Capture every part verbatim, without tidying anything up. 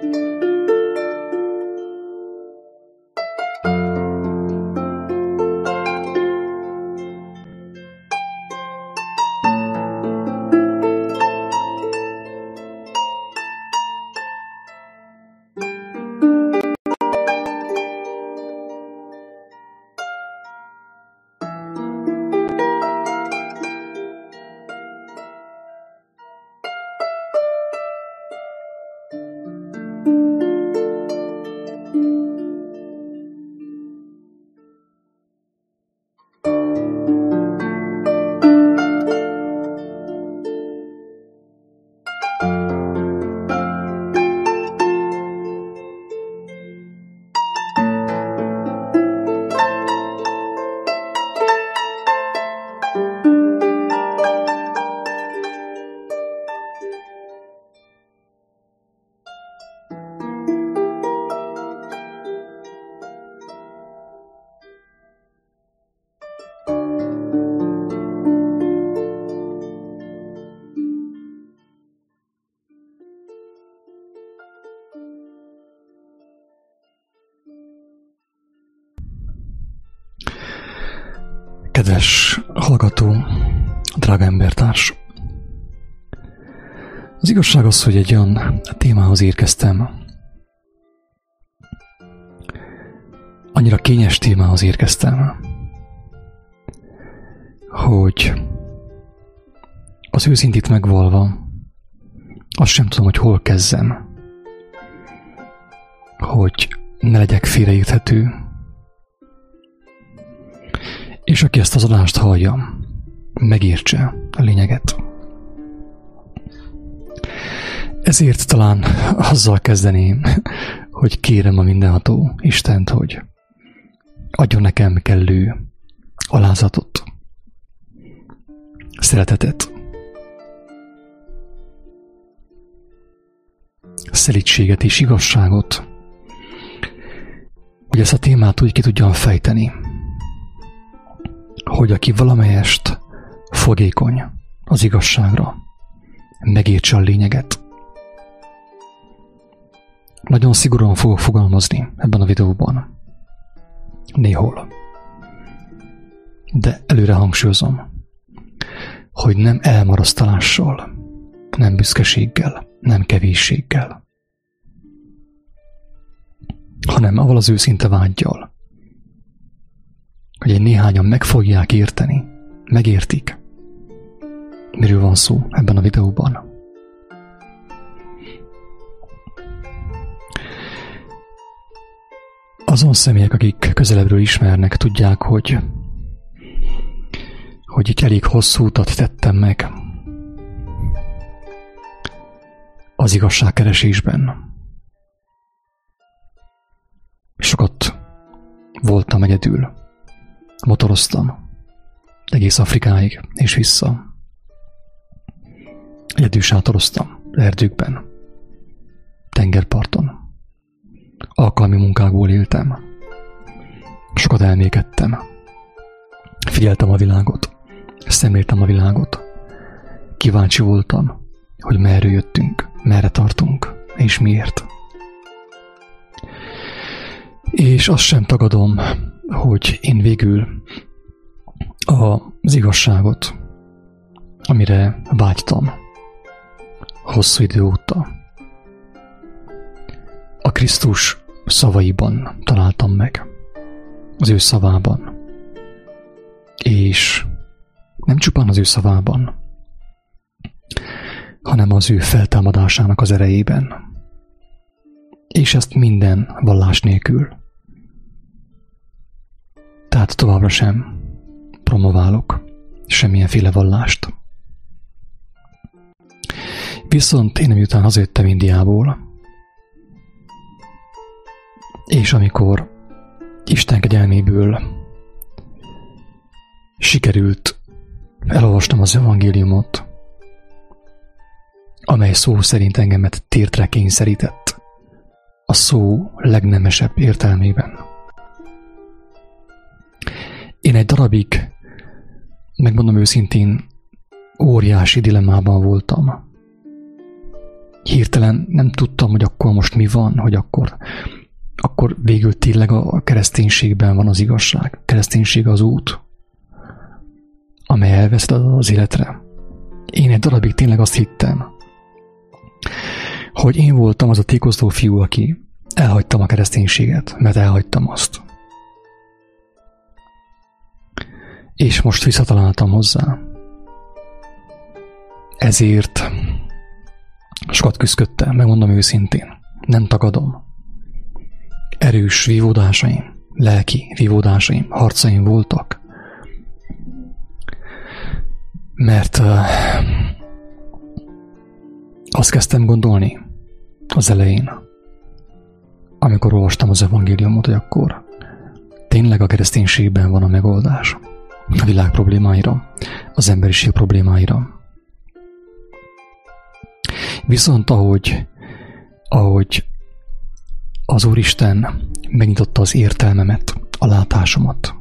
Kedves hallgató, drága embertárs! Az igazság az, hogy egy olyan témához érkeztem, annyira kényes témához érkeztem, hogy az őszintét megvalva azt sem tudom, hogy hol kezdjem, hogy ne legyek félreérthető, és aki ezt az adást hallja, megértse a lényeget. Ezért talán azzal kezdeném, hogy kérem a mindenható Istent, hogy adjon nekem kellő alázatot, szeretetet, szelídséget és igazságot, hogy ezt a témát úgy ki tudjam fejteni, hogy aki valamelyest fogékony az igazságra, megértse a lényeget. Nagyon szigorúan fogok fogalmazni ebben a videóban. Néhol. De előre hangsúlyozom, hogy nem elmarasztalással, nem büszkeséggel, nem kevésséggel, hanem avval az őszinte vággyal, hogy egy néhányan meg fogják érteni, megértik, miről van szó ebben a videóban. Azon személyek, akik közelebbről ismernek, tudják, hogy, hogy itt elég hosszú utat tettem meg az igazságkeresésben. Sokat voltam egyedül. Motoroztam egész Afrikáig és vissza. Egyedül sátoroztam erdőkben, tengerparton. Alkalmi munkákból éltem. Sokat elmékedtem. Figyeltem a világot. Szemléltem a világot. Kíváncsi voltam, hogy merről jöttünk, merre tartunk, és miért. És azt sem tagadom, hogy én végül az igazságot, amire vágytam hosszú idő óta, a Krisztus szavaiban találtam meg, az ő szavában. És nem csupán az ő szavában, hanem az ő feltámadásának az erejében. És ezt minden vallás nélkül. Tehát továbbra sem promoválok semmilyenféle vallást. Viszont én miután hazajöttem Indiából, és amikor Isten kegyelméből sikerült elolvastam az evangéliumot, amely szó szerint engemet térdre kényszerített a szó legnemesebb értelmében. Én egy darabig, megmondom őszintén, óriási dilemmában voltam. hirtelen nem tudtam, hogy akkor most mi van, hogy akkor, akkor végül tényleg a kereszténységben van az igazság. A kereszténység az út, amely elvezet az életre. Én egy darabig tényleg azt hittem, hogy én voltam az a tékozló fiú, aki elhagytam a kereszténységet, mert elhagytam azt. És most visszataláltam hozzá. Ezért sokat küzdöttem, megmondom őszintén, nem tagadom. Erős vívódásaim, lelki vívódásaim, harcaim voltak. Mert uh, azt kezdtem gondolni az elején, amikor olvastam az evangéliumot, hogy akkor tényleg a kereszténységben van a megoldás a világ problémáira, az emberiség problémáira. Viszont ahogy, ahogy az Úristen megnyitotta az értelmemet, a látásomat,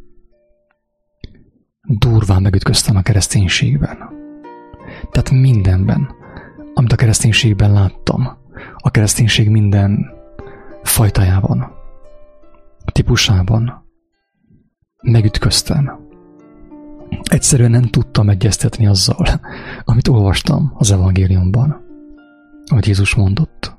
durván megütköztem a kereszténységben. Tehát mindenben, amit a kereszténységben láttam, a kereszténység minden fajtájában, típusában megütköztem. Egyszerűen nem tudtam egyeztetni azzal, amit olvastam az evangéliumban, amit Jézus mondott.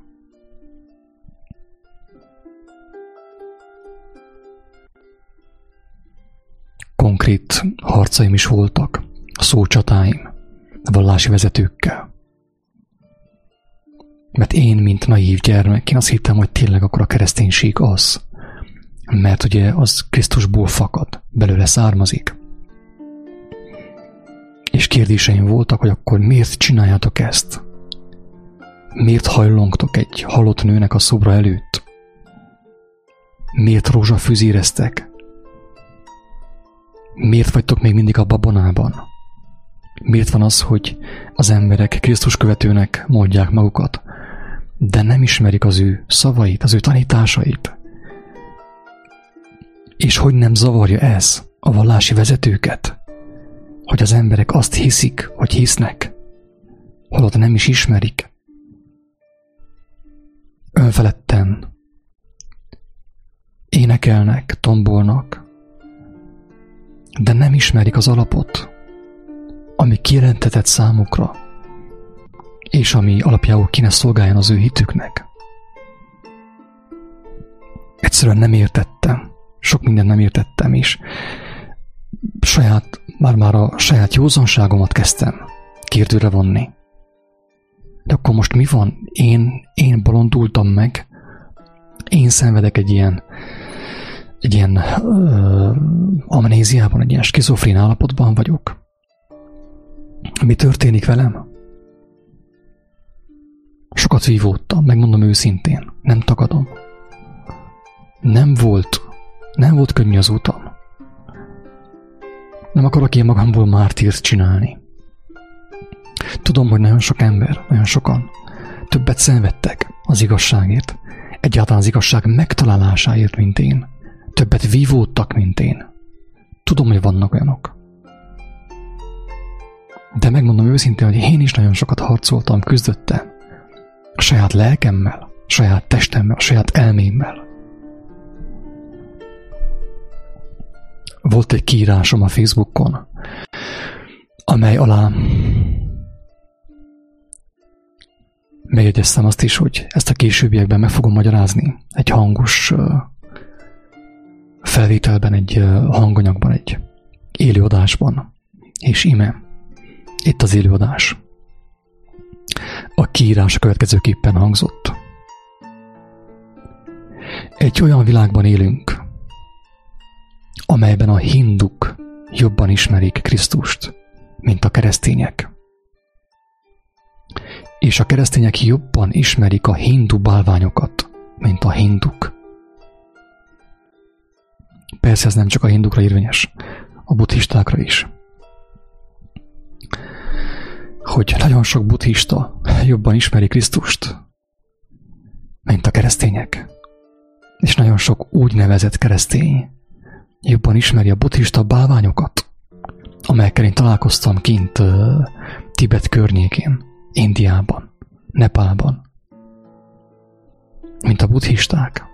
Konkrét harcaim is voltak, szócsatáim, vallási vezetőkkel. Mert én, mint naív gyermek, én azt hittem, hogy tényleg akkor a kereszténység az, mert ugye az Krisztusból fakad, belőle származik. És kérdéseim voltak, hogy akkor miért csináljátok ezt? Miért hajlongtok egy halott nőnek a szobra előtt? Miért rózsafűzéreztek? Miért vagytok még mindig a babonában? Miért van az, hogy az emberek Krisztus követőnek mondják magukat, de nem ismerik az ő szavait, az ő tanításait? És hogy nem zavarja ez a vallási vezetőket, hogy az emberek azt hiszik, hogy hisznek, holott nem is ismerik? Önfeledten énekelnek, tombolnak, de nem ismerik az alapot, ami kijelentetett számukra, és ami alapjául kéne szolgáljon az ő hitüknek. Egyszerűen nem értettem, sok mindent nem értettem, és saját, már-már a saját józanságomat kezdtem kérdőre vonni. De akkor most mi van? Én, én bolondultam meg, én szenvedek egy ilyen egy ilyen uh, amnéziában, egy ilyen skizofrén állapotban vagyok. Mi történik velem? Sokat vívódtam, megmondom őszintén, nem tagadom. Nem volt, nem volt könnyű az utam. Nem akarok én magamból mártírt csinálni. Tudom, hogy nagyon sok ember, nagyon sokan többet szenvedtek az igazságért, egyáltalán az igazság megtalálásáért, mint én. Többet vívódtak, mint én. Tudom, hogy vannak olyanok. De megmondom őszintén, hogy én is nagyon sokat harcoltam, küzdöttem. A saját lelkemmel, a saját testemmel, a saját elmémmel. Volt egy kiírásom a Facebookon, amely alá megjegyeztem azt is, hogy ezt a későbbiekben meg fogom magyarázni egy hangos felvételben, egy hanganyagban, egy élőadásban. És íme, itt az élőadás. A kiírás a következőképpen hangzott. Egy olyan világban élünk, amelyben a hinduk jobban ismerik Krisztust, mint a keresztények. És a keresztények jobban ismerik a hindu bálványokat, mint a hinduk. Persze ez nem csak a hindukra érvényes, a buddhistákra is. Hogy nagyon sok buddhista jobban ismeri Krisztust, mint a keresztények. És nagyon sok úgynevezett keresztény jobban ismeri a buddhista bálványokat, amelyekkel én találkoztam kint uh, Tibet környékén, Indiában, Nepálban, mint a buddhisták.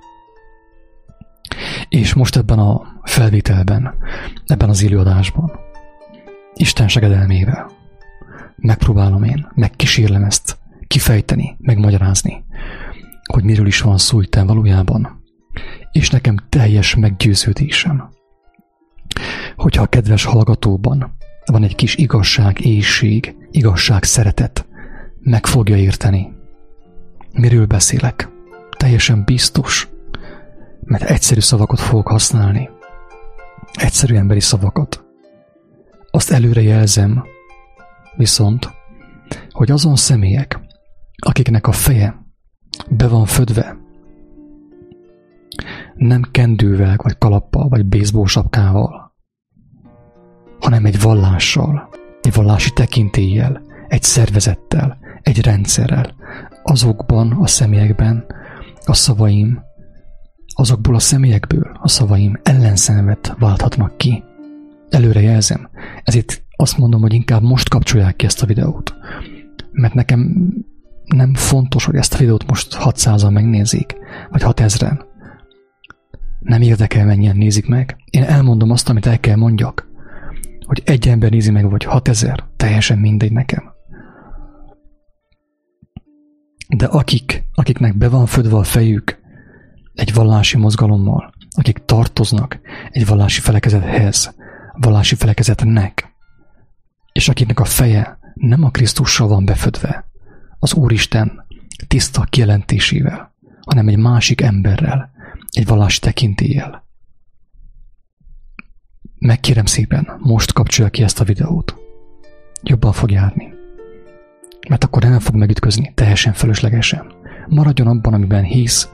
És most ebben a felvételben, ebben az élőadásban, Isten segedelmével megpróbálom én, megkísérlem ezt kifejteni, megmagyarázni, hogy miről is van szó itten valójában. És nekem teljes meggyőződésem, hogyha a kedves hallgatóban van egy kis igazság, éhség, igazság, szeretet, meg fogja érteni, miről beszélek. Teljesen biztos, mert egyszerű szavakat fogok használni. Egyszerű emberi szavakat. Azt előre jelzem, viszont, hogy azon személyek, akiknek a feje be van födve, nem kendővel, vagy kalappal, vagy baseball sapkával, hanem egy vallással, egy vallási tekintéllyel, egy szervezettel, egy rendszerrel, azokban a személyekben a szavaim, azokból a személyekből a szavaim ellenszenvet válthatnak ki. Előre jelzem. Ezért azt mondom, hogy inkább most kapcsolják ki ezt a videót. Mert nekem nem fontos, hogy ezt a videót most hatszázan megnézik, vagy hatezren. Nem érdekel, mennyien nézik meg. Én elmondom azt, amit el kell mondjak. Hogy egy ember nézi meg, vagy hatezer, teljesen mindegy nekem. De akik, akiknek be van födve a fejük egy vallási mozgalommal, akik tartoznak egy vallási felekezethez, vallási felekezetnek, és akiknek a feje nem a Krisztussal van befödve, az Úristen tiszta kijelentésével, hanem egy másik emberrel, egy vallási tekintéllyel. Megkérem szépen, most kapcsolja ki ezt a videót. Jobban fog járni. Mert akkor nem fog megütközni, teljesen fölöslegesen. Maradjon abban, amiben hisz,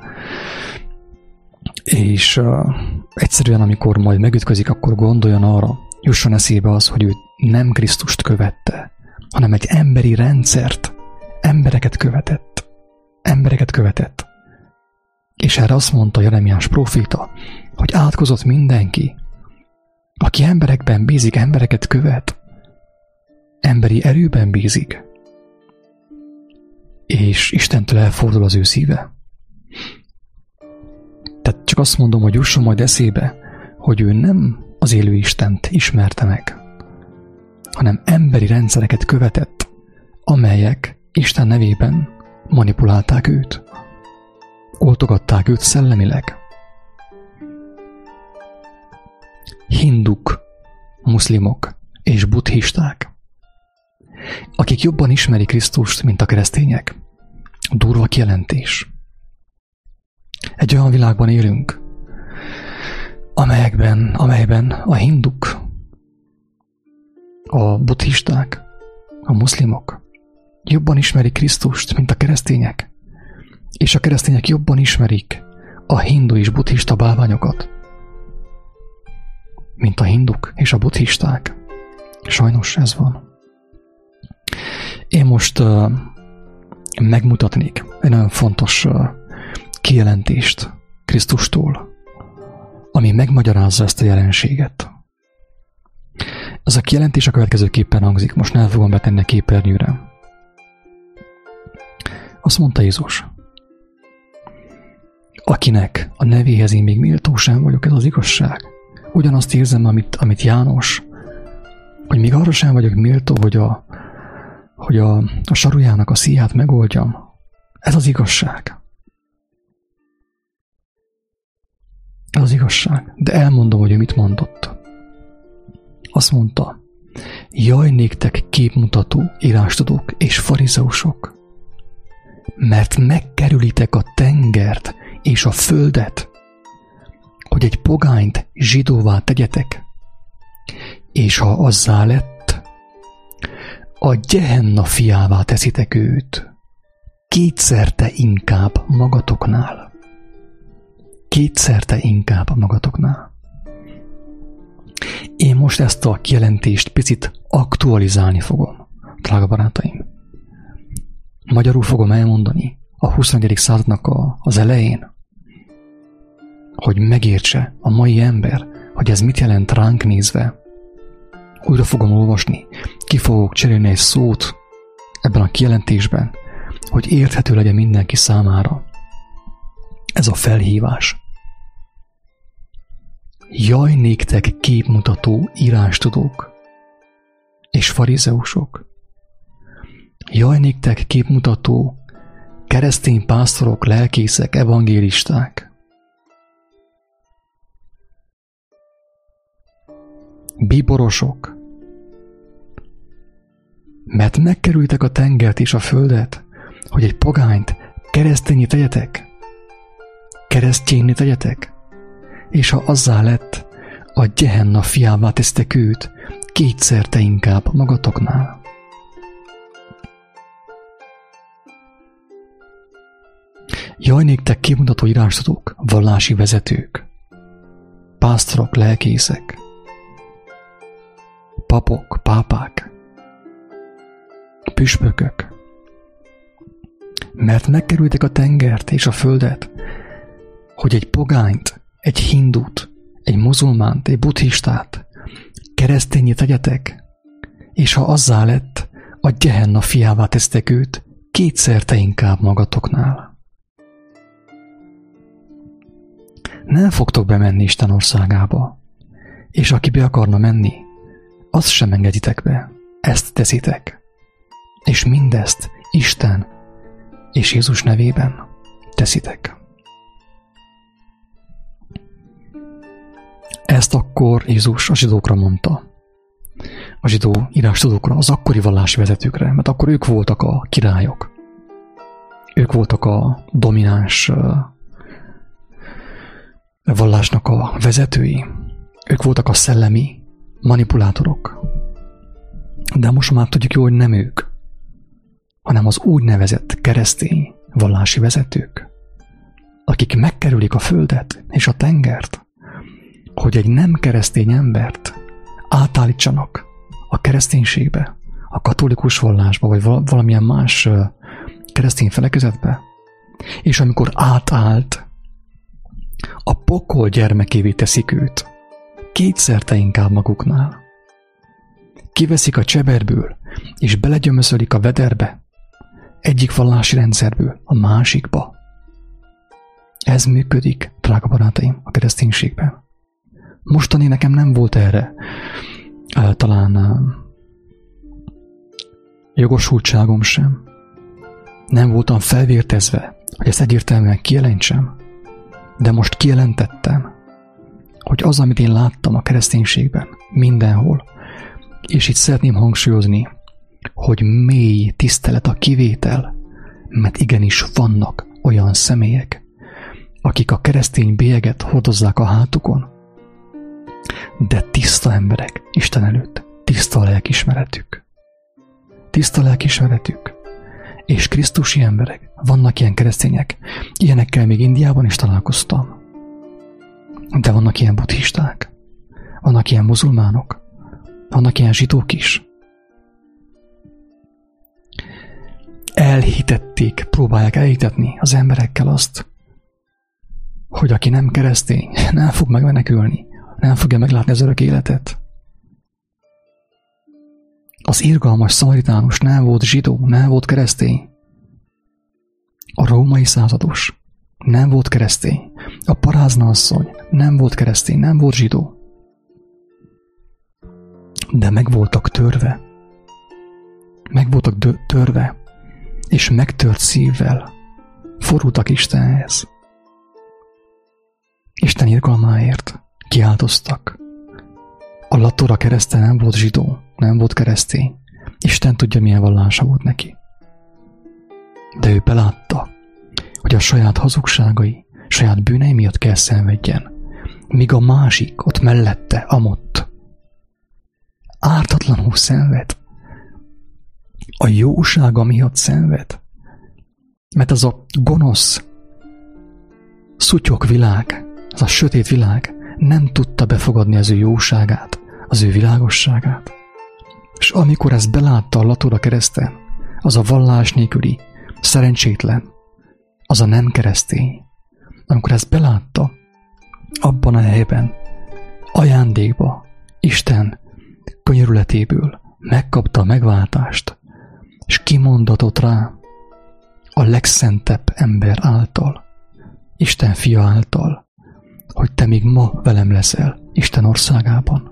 és uh, egyszerűen, amikor majd megütközik, akkor gondoljon arra, jusson eszébe az, hogy ő nem Krisztust követte, hanem egy emberi rendszert, embereket követett. Embereket követett. És erre azt mondta Jeremiás próféta, hogy átkozott mindenki, aki emberekben bízik, embereket követ, emberi erőben bízik, és Istentől elfordul az ő szíve. Tehát csak azt mondom, hogy jusson majd eszébe, hogy ő nem az élő Istent ismerte meg, hanem emberi rendszereket követett, amelyek Isten nevében manipulálták őt, oltogatták őt szellemileg. Hinduk, muszlimok és buddhisták, akik jobban ismerik Krisztust, mint a keresztények. Durva kijelentés. Egy olyan világban élünk, amelyekben, amelyben a hinduk, a buddhisták, a muszlimok jobban ismerik Krisztust, mint a keresztények, és a keresztények jobban ismerik a hindu és buddhista bálványokat, mint a hinduk és a buddhisták. Sajnos ez van. Én most uh, megmutatnék egy nagyon fontos uh, kijelentést Krisztustól, ami megmagyarázza ezt a jelenséget. Ez a kijelentés a következőképpen hangzik, most nem fogom betenni a képernyőre. Azt mondta Jézus, akinek a nevéhez én még méltó sem vagyok, ez az igazság. Ugyanazt érzem, amit, amit János, hogy még arra sem vagyok méltó, hogy a, hogy a, a sarujának a szíját megoldjam. Ez az igazság. Ez az igazság. De elmondom, hogy ő mit mondott. Azt mondta, jaj néktek képmutató írástudók és farizeusok, mert megkerülitek a tengert és a földet, hogy egy pogányt zsidóvá tegyetek, és ha azzá lett, a Gehenna fiává teszitek őt, kétszerte inkább magatoknál. Kétszerte inkább magatoknál. Én most ezt a kijelentést picit aktualizálni fogom, drága barátaim. Magyarul fogom elmondani a huszonegyedik századnak a, az elején, hogy megértse a mai ember, hogy ez mit jelent ránk nézve. Újra fogom olvasni, ki fogok cserélni egy szót ebben a kijelentésben, hogy érthető legyen mindenki számára. Ez a felhívás. Jaj néktek képmutató írástudók és farizeusok! Jaj néktek képmutató keresztény pásztorok, lelkészek, evangélisták! Bíborosok! Mert megkerültek a tengert és a földet, hogy egy pogányt keresztényi tegyetek, keresztjénni tegyetek, és ha azzá lett, a Gehenna fiává tesztek őt, kétszer te inkább magatoknál. Jaj néktek képmutató írástudók, vallási vezetők, pásztorok, lelkészek, papok, pápák, püspökök, mert megkerültek a tengert és a földet, hogy egy pogányt, egy hindút, egy muzulmánt, egy buddhistát keresztényi tegyetek, és ha azzá lett, a Gehenna fiává tesztek őt, kétszer te inkább magatoknál. Nem fogtok bemenni Isten országába, és aki be akarna menni, azt sem engeditek be, ezt teszitek. És mindezt Isten és Jézus nevében teszitek. Ezt akkor Jézus a zsidókra mondta. A zsidó írástudókra, az akkori vallási vezetőkre, mert akkor ők voltak a királyok. Ők voltak a domináns vallásnak a vezetői. Ők voltak a szellemi manipulátorok. De most már tudjuk jó, hogy nem ők, hanem az úgynevezett keresztény vallási vezetők, akik megkerülik a földet és a tengert, hogy egy nem keresztény embert átállítsanak a kereszténységbe, a katolikus vallásba, vagy valamilyen más keresztény felekezetbe, és amikor átállt, a pokol gyermekévé teszik őt, kétszer te inkább maguknál. Kiveszik a cseberből, és belegyömözölik a vederbe, egyik vallási rendszerből a másikba. Ez működik, drága barátaim, a kereszténységben. Mostani nekem nem volt erre talán jogosultságom sem. Nem voltam felvértezve, hogy ezt egyértelműen kijelentsem, de most kijelentettem, hogy az, amit én láttam a kereszténységben, mindenhol, és itt szeretném hangsúlyozni, hogy mély tisztelet a kivétel, mert igenis vannak olyan személyek, akik a keresztény bélyeget hordozzák a hátukon, de tiszta emberek Isten előtt, tiszta a lelkiismeretük. Tiszta a lelkiismeretük. És krisztusi emberek, vannak ilyen keresztények, ilyenekkel még Indiában is találkoztam. De vannak ilyen buddhisták, vannak ilyen muzulmánok, vannak ilyen zsidók is. Elhitették, próbálják elhitetni az emberekkel azt, hogy aki nem keresztény, nem fog megmenekülni, nem fogja meglátni az örök életet. Az irgalmas szamaritánus nem volt zsidó, nem volt keresztény. A római százados nem volt keresztény. A parázna asszony nem volt keresztény, nem volt zsidó. De meg voltak törve. Meg voltak dö- törve, és megtört szívvel forultak Istenhez. Isten irgalmáért kiáltoztak. A latora kereszten nem volt zsidó, nem volt keresztény. Isten tudja, milyen vallása volt neki. De ő belátta, hogy a saját hazugságai, saját bűnei miatt kell szenvedjen, míg a másik ott mellette, amott ártatlanul szenved. A jósága miatt szenved. Mert az a gonosz, szutyok világ, az a sötét világ nem tudta befogadni az ő jóságát, az ő világosságát. És amikor ezt belátta a latora kereszten, az a vallás nélküli, szerencsétlen, az a nem keresztény, amikor ezt belátta, abban a helyben, ajándékba, Isten könyörületéből megkapta a megváltást, és kimondatott rá, legszentebb ember által, Isten fia által, hogy te még ma velem leszel Isten országában.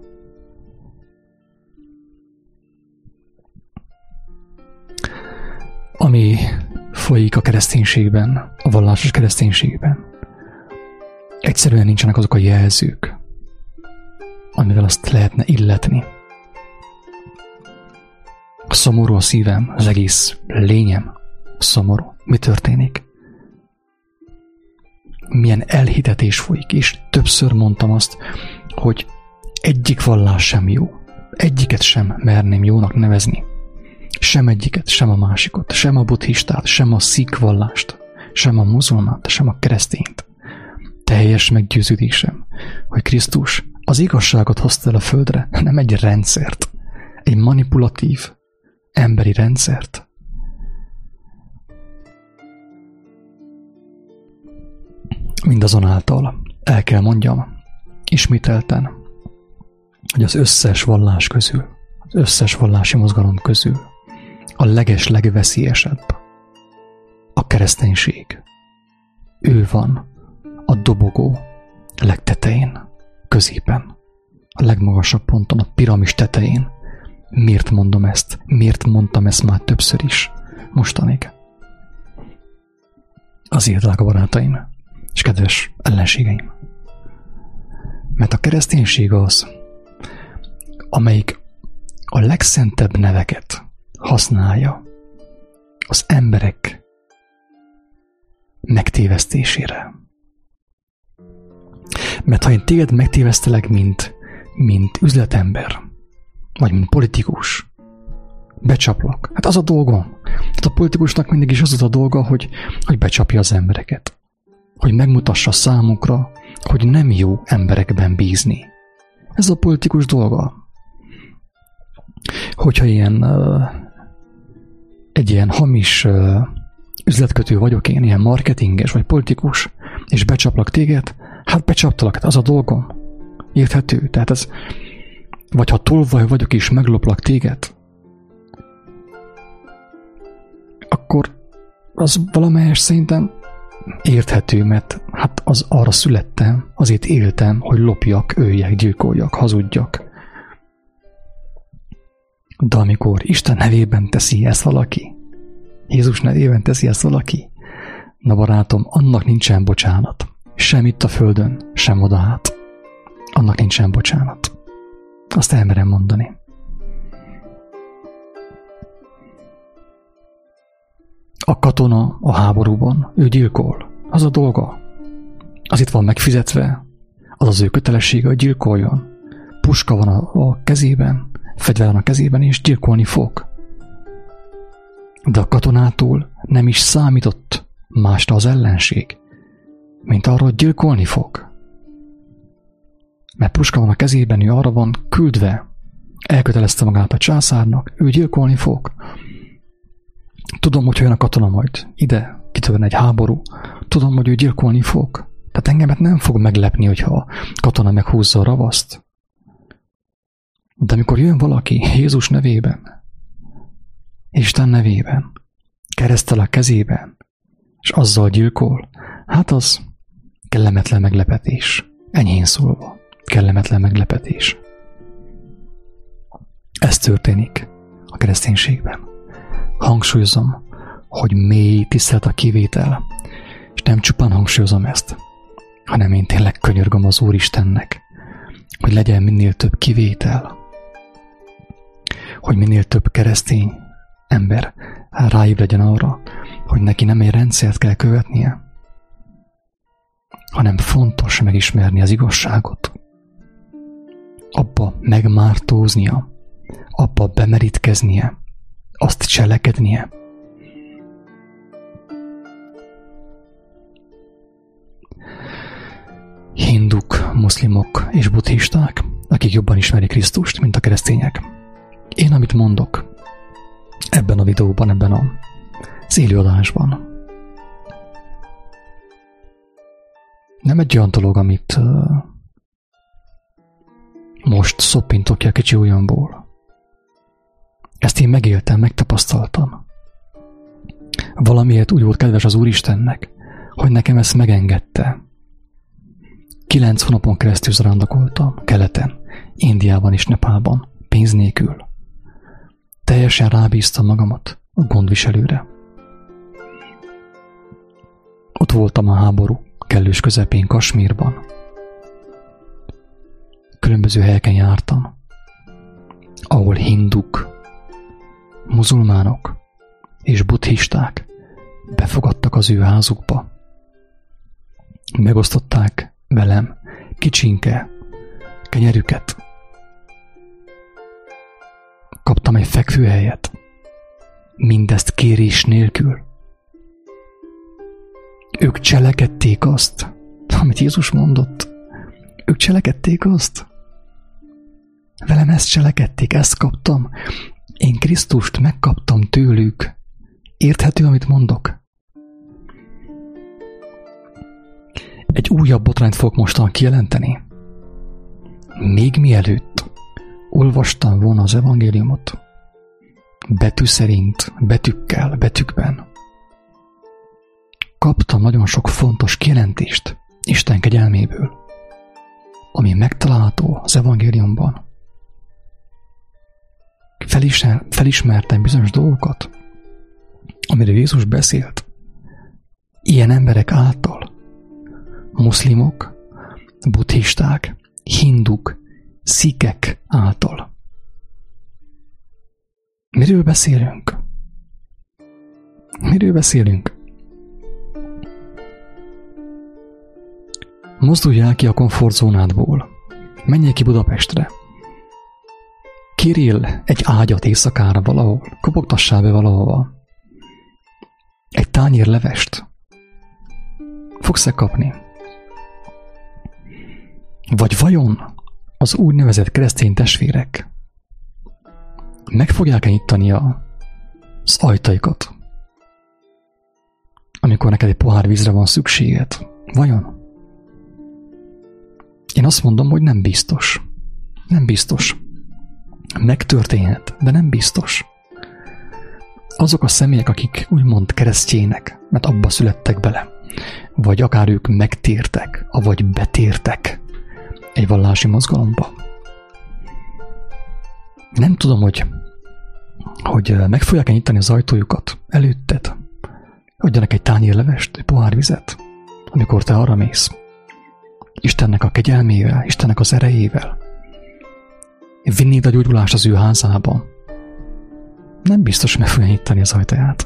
Ami folyik a kereszténységben, a vallásos kereszténységben, egyszerűen nincsenek azok a jelzők, amivel azt lehetne illetni. Szomorú a szívem, az egész lényem szomorú. Mi történik? Milyen elhitetés folyik, és többször mondtam azt, hogy egyik vallás sem jó. Egyiket sem merném jónak nevezni. Sem egyiket, sem a másikot, sem a buddhistát, sem a szikh vallást, sem a muzulmánt, sem a keresztényt. Teljes meggyőződésem, hogy Krisztus az igazságot hozta el a földre, nem egy rendszert, egy manipulatív, emberi rendszert. Mindazonáltal el kell mondjam, ismételten, hogy az összes vallás közül, az összes vallási mozgalom közül a leges, legveszélyesebb a kereszténység. Ő van a dobogó legtetején, középen, a legmagasabb ponton, a piramis tetején. Miért mondom ezt? Miért mondtam ezt már többször is mostanig? Azért, drága barátaim, és kedves ellenségeim. Mert a kereszténység az, amelyik a legszentebb neveket használja az emberek megtévesztésére. Mert ha én téged megtévesztelek, mint, mint üzletember, vagy mint politikus, becsaplak. Hát az a dolgom. Hát a politikusnak mindig is az az a dolga, hogy, hogy becsapja az embereket. Hogy megmutassa számukra, hogy nem jó emberekben bízni. Ez a politikus dolga. Hogyha ilyen uh, egy ilyen hamis uh, üzletkötő vagyok én, ilyen marketinges vagy politikus, és becsaplak téged, hát becsaptalak, hát az a dolgom. Érthető? Tehát ez, vagy ha tolvaj vagyok és megloplak téged, akkor az valamelyes szinten érthető, mert hát az arra születtem, azért éltem, hogy lopjak, öljek, gyilkoljak, hazudjak. De amikor Isten nevében teszi ezt valaki, Jézus nevében teszi ezt valaki, na barátom, annak nincsen bocsánat. Sem itt a földön, sem odahát. Annak nincsen bocsánat. Azt elmerem mondani. A katona a háborúban, ő gyilkol. Az a dolga. Az itt van megfizetve. Az az ő kötelessége, hogy gyilkoljon. Puska van a, a kezében, fegyver van a kezében, és gyilkolni fog. De a katonától nem is számított másra az ellenség, mint arra, hogy gyilkolni fog. Mert puska van a kezében, ő arra van küldve. Elkötelezte magát a császárnak, ő gyilkolni fog. Tudom, hogy olyan a katona majd ide kitörne egy háború. Tudom, hogy ő gyilkolni fog. Tehát engemet nem fog meglepni, hogyha a katona meghúzza a ravaszt. De amikor jön valaki Jézus nevében, Isten nevében, kereszttel a kezében, és azzal gyilkol, hát az kellemetlen meglepetés. Enyhén szólva, kellemetlen meglepetés. Ez történik a kereszténységben. Hangsúlyozom, hogy mély tisztelet a kivétel, és nem csupán hangsúlyozom ezt, hanem én tényleg könyörgöm az Úristennek, hogy legyen minél több kivétel, hogy minél több keresztény ember ráébredjen arra, hogy neki nem egy rendszert kell követnie, hanem fontos megismerni az igazságot, abba megmártóznia, abba bemerítkeznie, azt cselekednie. Hinduk, muszlimok és buddhisták, akik jobban ismerik Krisztust, mint a keresztények. Én, amit mondok ebben a videóban, ebben az élőadásban, nem egy olyan dolog, amit uh, most szoppintok ki a kicsi ujjamból. Ezt én megéltem, megtapasztaltam. Valamiért úgy volt kedves az Úristennek, hogy nekem ezt megengedte. Kilenc hónapon keresztül zarándokoltam keleten, Indiában és Nepálban, pénz nélkül. Teljesen rábíztam magamat a gondviselőre. Ott voltam a háború kellős közepén, Kasmírban. Különböző helyeken jártam, ahol hinduk, muzulmánok és buddhisták befogadtak az ő házukba. Megosztották velem kicsinke kenyerüket. Kaptam egy fekvőhelyet, mindezt kérés nélkül. Ők cselekedték azt, amit Jézus mondott. Ők cselekedték azt. Velem ezt cselekedték, ezt kaptam. Én Krisztust megkaptam tőlük. Érthető, amit mondok? Egy újabb botrányt fogok mostan kijelenteni. Még mielőtt olvastam volna az evangéliumot, betű szerint, betűkkel, betűkben, kaptam nagyon sok fontos kijelentést Isten kegyelméből, ami megtalálható az evangéliumban. Felismer, felismertem bizonyos dolgokat, amiről Jézus beszélt, ilyen emberek által, muszlimok, buddhisták, hinduk, szikek által. Miről beszélünk? Miről beszélünk? Mozdulj el ki a komfortzónádból. Menjél ki Budapestre. Kérjél egy ágyat éjszakára valahol. Kopogtassál be valahova. Egy tányér levest. Fogsz-e kapni? Vagy vajon az úgynevezett keresztény testvérek meg fogják-e nyitani az ajtaikat, amikor neked egy pohár vízre van szükséged? Vajon? Én azt mondom, hogy nem biztos. Nem biztos. Megtörténhet, de nem biztos. Azok a személyek, akik úgymond keresztjének, mert abba születtek bele, vagy akár ők megtértek, avagy betértek egy vallási mozgalomba. Nem tudom, hogy, hogy meg fogják-e nyitani az ajtójukat előtted, adjanak egy tányérlevest, egy pohár vizet, amikor te arra mész. Istennek a kegyelmével, Istennek az erejével. Vinnéd a gyógyulást az ő házában. Nem biztos, meg fogja nyitani az ajtaját.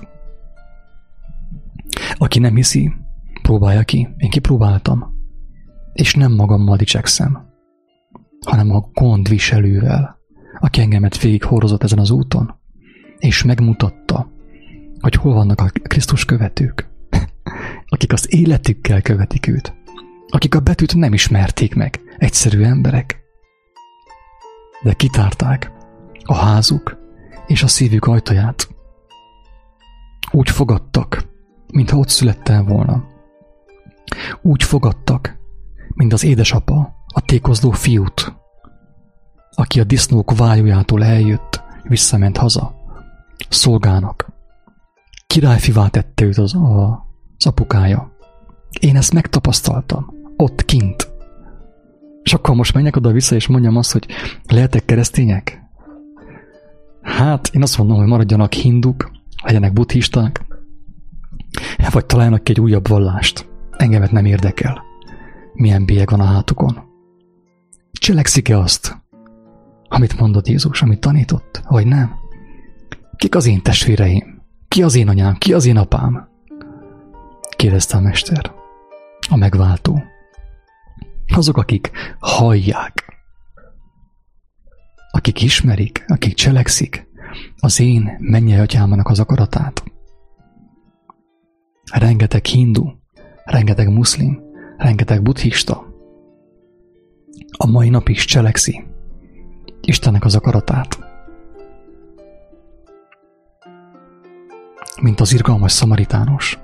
Aki nem hiszi, próbálja ki. Én kipróbáltam. És nem magammal dicsekszem, hanem a gondviselővel, aki engemet végig hordozott ezen az úton, és megmutatta, hogy hol vannak a Krisztus követők, akik az életükkel követik őt, akik a betűt nem ismerték meg, egyszerű emberek, de kitárták a házuk és a szívük ajtaját. Úgy fogadtak, mintha ott születtem volna. Úgy fogadtak, mint az édesapa a tékozló fiút, aki a disznók vájójától eljött, visszament haza, szolgának. Királyfivá tette őt az, a, az apukája. Én ezt megtapasztaltam, ott kint. És akkor most menjek oda-vissza, és mondjam azt, hogy lehetek keresztények? Hát, én azt mondom, hogy maradjanak hinduk, legyenek buddhisták, vagy találjanak ki egy újabb vallást. Engemet nem érdekel, milyen bélyeg van a hátukon. Cselekszik-e azt, amit mondott Jézus, amit tanított, vagy nem? Kik az én testvéreim? Ki az én anyám? Ki az én apám? Kérdezte a mester, a megváltó. Azok, akik hallják, akik ismerik, akik cselekszik az én mennyei atyámnak az akaratát. Rengeteg hindu, rengeteg muszlim, rengeteg buddhista a mai nap is cselekszi Istennek az akaratát. Mint az irgalmas szamaritános.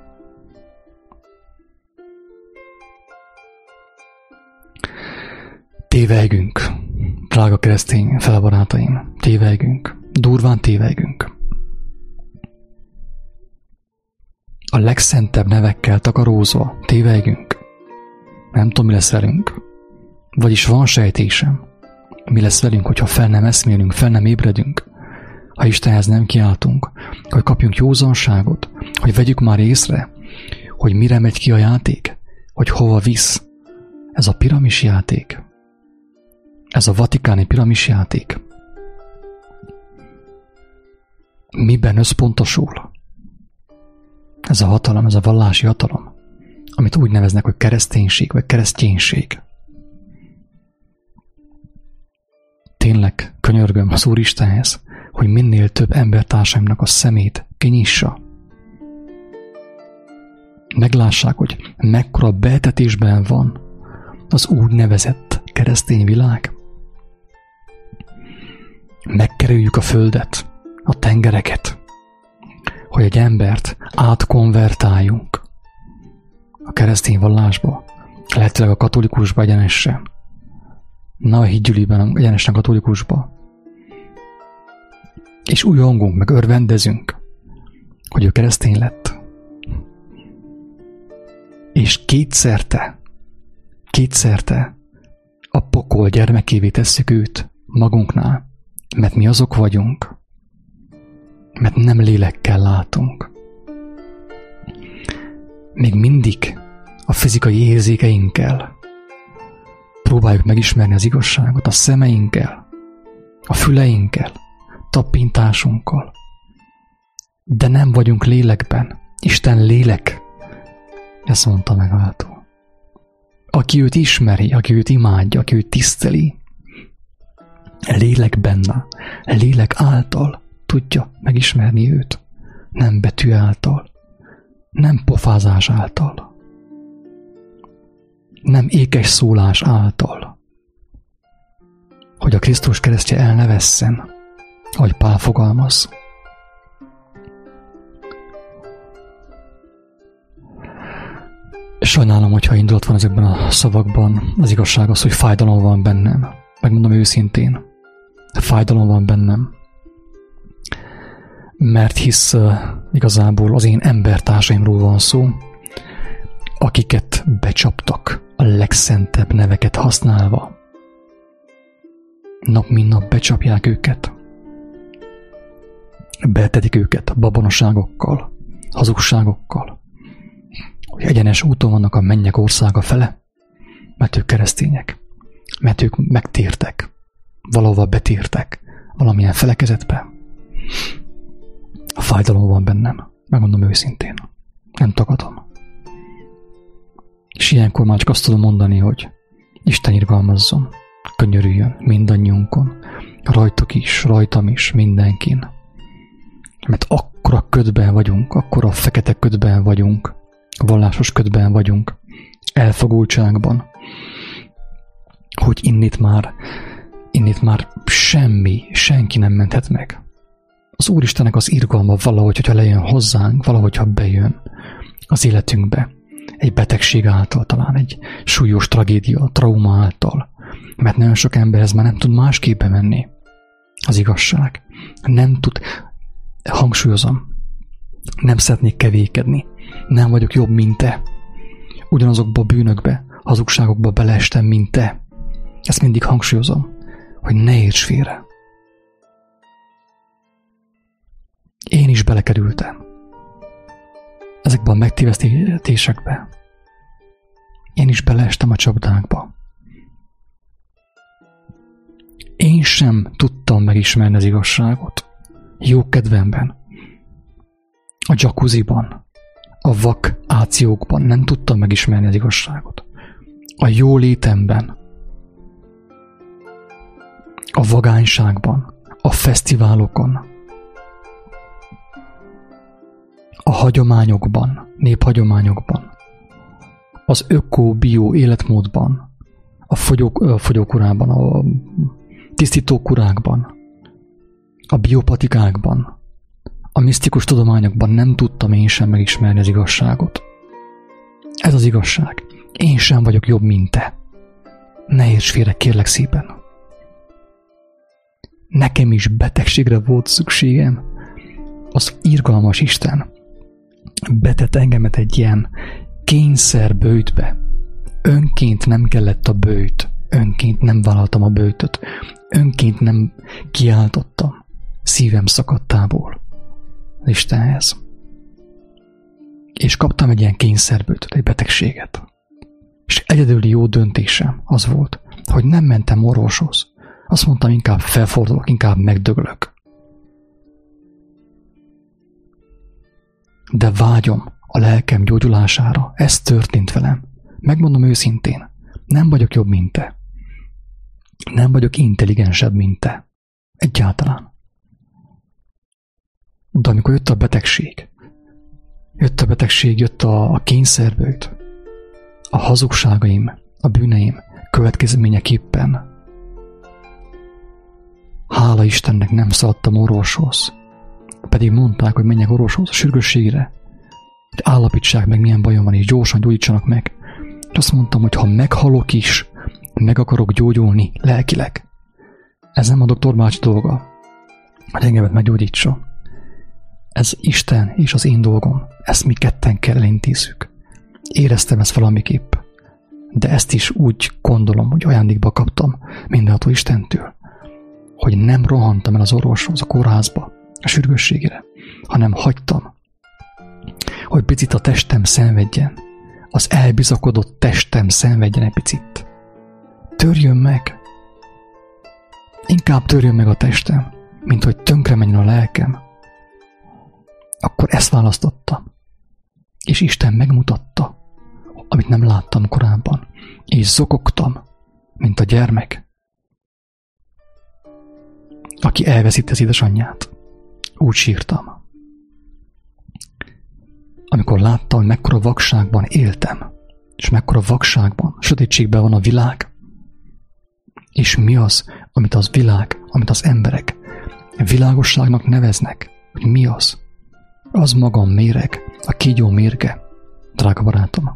Tévejgünk, drága keresztény felbarátaim, tévejgünk, durván tévejgünk. a legszentebb nevekkel takarózva tévegünk. Nem tudom, mi lesz velünk. Vagyis van sejtésem, mi lesz velünk, hogyha fel nem eszmélünk, fel nem ébredünk, ha Istenhez nem kiáltunk, hogy kapjunk józanságot, hogy vegyük már észre, hogy mire megy ki a játék, hogy hova visz. Ez a piramis játék. Ez a vatikáni piramis játék. Miben összpontosul? Ez a hatalom, ez a vallási hatalom, amit úgy neveznek, hogy kereszténység, vagy kereszténység. Tényleg könyörgöm az Úristenhez, hogy minél több embertársaimnak a szemét kinyissa. Meglássák, hogy mekkora beetetésben van az úgynevezett keresztény világ. Megkerüljük a földet, a tengereket, hogy egy embert átkonvertáljunk a keresztény vallásba, lehetőleg a katolikusba egyenesen. Na, a hídgyűliben egyenesen katolikusba. És úgy hangunk, meg örvendezünk, hogy ő keresztény lett. És kétszerte, kétszerte a pokol gyermekévé tesszük őt magunknál, mert mi azok vagyunk, mert nem lélekkel látunk. Még mindig a fizikai érzékeinkkel próbáljuk megismerni az igazságot, a szemeinkkel, a füleinkkel, tappintásunkkal. De nem vagyunk lélekben. Isten lélek. Ezt mondta meg váltó. Aki őt ismeri, aki őt imádja, aki őt tiszteli, lélek benne, lélek által tudja megismerni őt. Nem betű által, nem pofázás által, nem ékes szólás által, hogy a Krisztus keresztje el ne vesszen, ahogy Pál fogalmaz. Sajnálom, hogyha indulat van ezekben a szavakban. Az igazság az, hogy fájdalom van bennem. Megmondom őszintén, fájdalom van bennem. Mert hisz uh, igazából az én embertársaimról van szó, akiket becsaptak a legszentebb neveket használva. Nap mint nap becsapják őket. Betetik őket babonaságokkal, hazugságokkal, hogy egyenes úton vannak a mennyek országa fele, mert ők keresztények, mert ők megtértek, valahova betértek, valamilyen felekezetbe. A fájdalom van bennem, megmondom őszintén, nem tagadom. És ilyenkor már csak azt tudom mondani, hogy Isten irgalmazzon, könyörüljön mindannyiunkon, rajtuk is, rajtam is, mindenkin. Mert akkora ködben vagyunk, akkora fekete ködben vagyunk, vallásos ködben vagyunk, elfogultságban, hogy innit már, innit már semmi, senki nem menthet meg. Az Úristennek az irgalma valahogy, hogyha lejön hozzánk, valahogy, ha bejön az életünkbe, egy betegség által, talán egy súlyos tragédia, trauma által, mert nagyon sok emberhez már nem tud másképp menni. Az igazság. Nem tud, hangsúlyozom, nem szeretnék kevékedni, nem vagyok jobb, mint te. Ugyanazokba a bűnökbe, hazugságokba beleestem, mint te. Ezt mindig hangsúlyozom, hogy ne érts félre. Én is belekerültem ezekben a megtévesztésekbe. Én is beleestem a csapdákba. Én sem tudtam megismerni az igazságot. Jó kedvemben, a jacuzziban, a vak ációkban nem tudtam megismerni az igazságot. A jó létemben, a vagányságban, a fesztiválokon, a hagyományokban, néphagyományokban, az öko-bio életmódban, a fogyók, fogyókurában, a tisztítókurákban, a biopatikákban, a misztikus tudományokban nem tudtam én sem megismerni az igazságot. Ez az igazság. Én sem vagyok jobb, mint te. Ne érts félre, kérlek szépen. Nekem is betegségre volt szükségem. Az irgalmas Isten betett engemet egy ilyen kényszer böjtbe. Önként nem kellett a böjt, önként nem vállaltam a böjtöt, önként nem kiáltottam szívem szakadtából az Istenhez. És kaptam egy ilyen kényszerböjtöt, egy betegséget. És egyedüli jó döntésem az volt, hogy nem mentem orvoshoz. Azt mondtam, inkább felfordulok, inkább megdöglök. De vágyom a lelkem gyógyulására. Ez történt velem. Megmondom őszintén, nem vagyok jobb, mint te. Nem vagyok intelligensebb, mint te. Egyáltalán. De amikor jött a betegség, jött a betegség, jött a, a kényszerböjt, a hazugságaim, a bűneim következményeképpen, hála Istennek nem szaladtam orvoshoz, pedig mondták, hogy menjek orvoshoz a sürgősségre, hogy állapítsák meg, milyen bajom van, és gyorsan gyógyítsanak meg. És azt mondtam, hogy ha meghalok is, meg akarok gyógyulni lelkileg. Ez nem a doktor bácsi dolga, hogy engemet meggyógyítsa. Ez Isten és az én dolgom. Ezt mi ketten kell elintézzük. Éreztem ezt valamiképp. De ezt is úgy gondolom, hogy ajándékba kaptam mindenható Istentől, hogy nem rohantam el az orvoshoz, a kórházba, a sürgősségére, hanem hagytam, hogy picit a testem szenvedjen, az elbizakodott testem szenvedjen egy picit. Törjön meg! Inkább törjön meg a testem, mint hogy tönkre menjen a lelkem. Akkor ezt választottam. És Isten megmutatta, amit nem láttam korábban. És zokogtam, mint a gyermek, aki elveszít az édesanyját. Úgy sírtam. Amikor láttam, hogy mekkora vakságban éltem, és mekkora vakságban, sötétségben van a világ, és mi az, amit az világ, amit az emberek világosságnak neveznek, hogy mi az? Az maga a méreg, a kígyó mérge, drága barátom.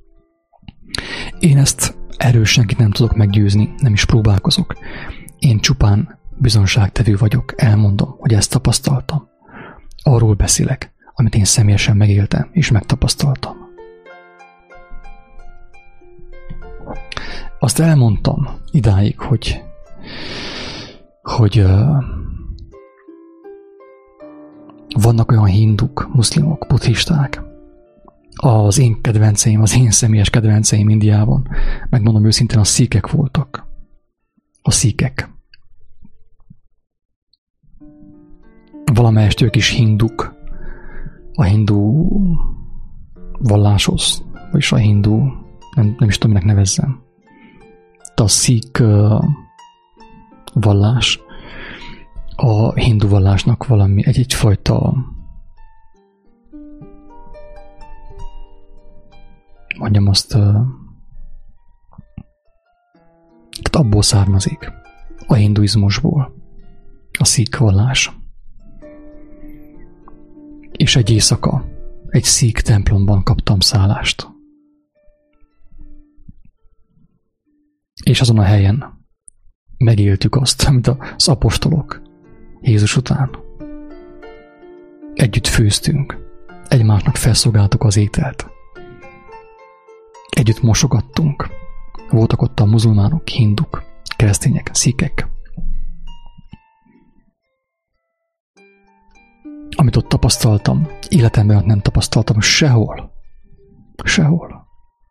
Én ezt erősen ki nem tudok meggyőzni, nem is próbálkozok. Én csupán bizonságtevő vagyok, elmondom, hogy ezt tapasztaltam. Arról beszélek, amit én személyesen megéltem és megtapasztaltam. Azt elmondtam idáig, hogy, hogy uh, vannak olyan hinduk, muszlimok, buddhisták. Az én kedvenceim, az én személyes kedvenceim Indiában, megmondom őszintén, a szíkek voltak. A szíkek. Valamelyest ők is hinduk, a hindu valláshoz, vagyis a hindu, nem, nem is tudom, minek nevezzem. De a szík uh, vallás a hindu vallásnak valami, egy egyfajta, mondjam azt, uh, tehát abból származik, a hinduizmusból, a szík vallás. És egy éjszaka egy szík templomban kaptam szállást. És azon a helyen megéltük azt, amit az apostolok Jézus után. Együtt főztünk, egymásnak felszolgáltuk az ételt. Együtt mosogattunk. Voltak ott a muzulmánok, hinduk, keresztények, szíkek. Amit ott tapasztaltam, életemben nem tapasztaltam sehol. Sehol.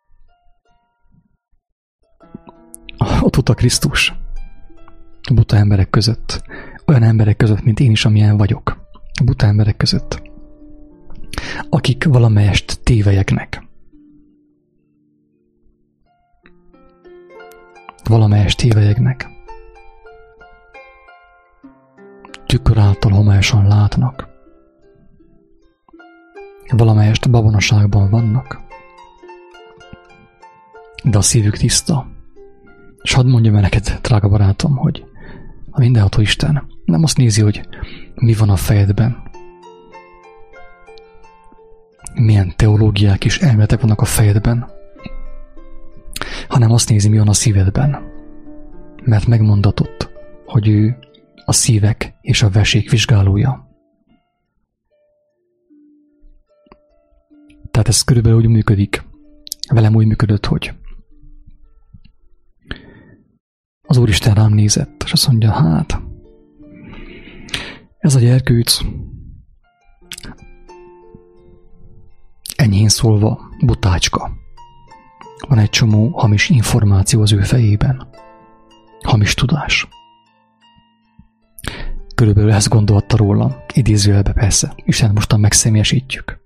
Ott volt a Krisztus. Buta emberek között. Olyan emberek között, mint én is, amilyen vagyok. Buta emberek között. Akik valamelyest tévelyeknek. Valamelyest tévelyeknek. Tükör által homályosan látnak. Valamelyest babonaságban vannak. De a szívük tiszta. És hadd mondjam el neked, drága barátom, hogy a mindenható Isten nem azt nézi, hogy mi van a fejedben, milyen teológiák és elméletek vannak a fejedben, hanem azt nézi, mi van a szívedben. Mert megmondatott, hogy ő a szívek és a vesék vizsgálója. Tehát ez körülbelül úgy működik. Velem úgy működött, hogy az Úristen rám nézett, és azt mondja, hát, ez a gyerkőc, enyhén szólva, butácska. Van egy csomó hamis információ az ő fejében. Hamis tudás. Körülbelül ezt gondolta rólam, idézőjelbe persze, Isten mostan megszemélyesítjük.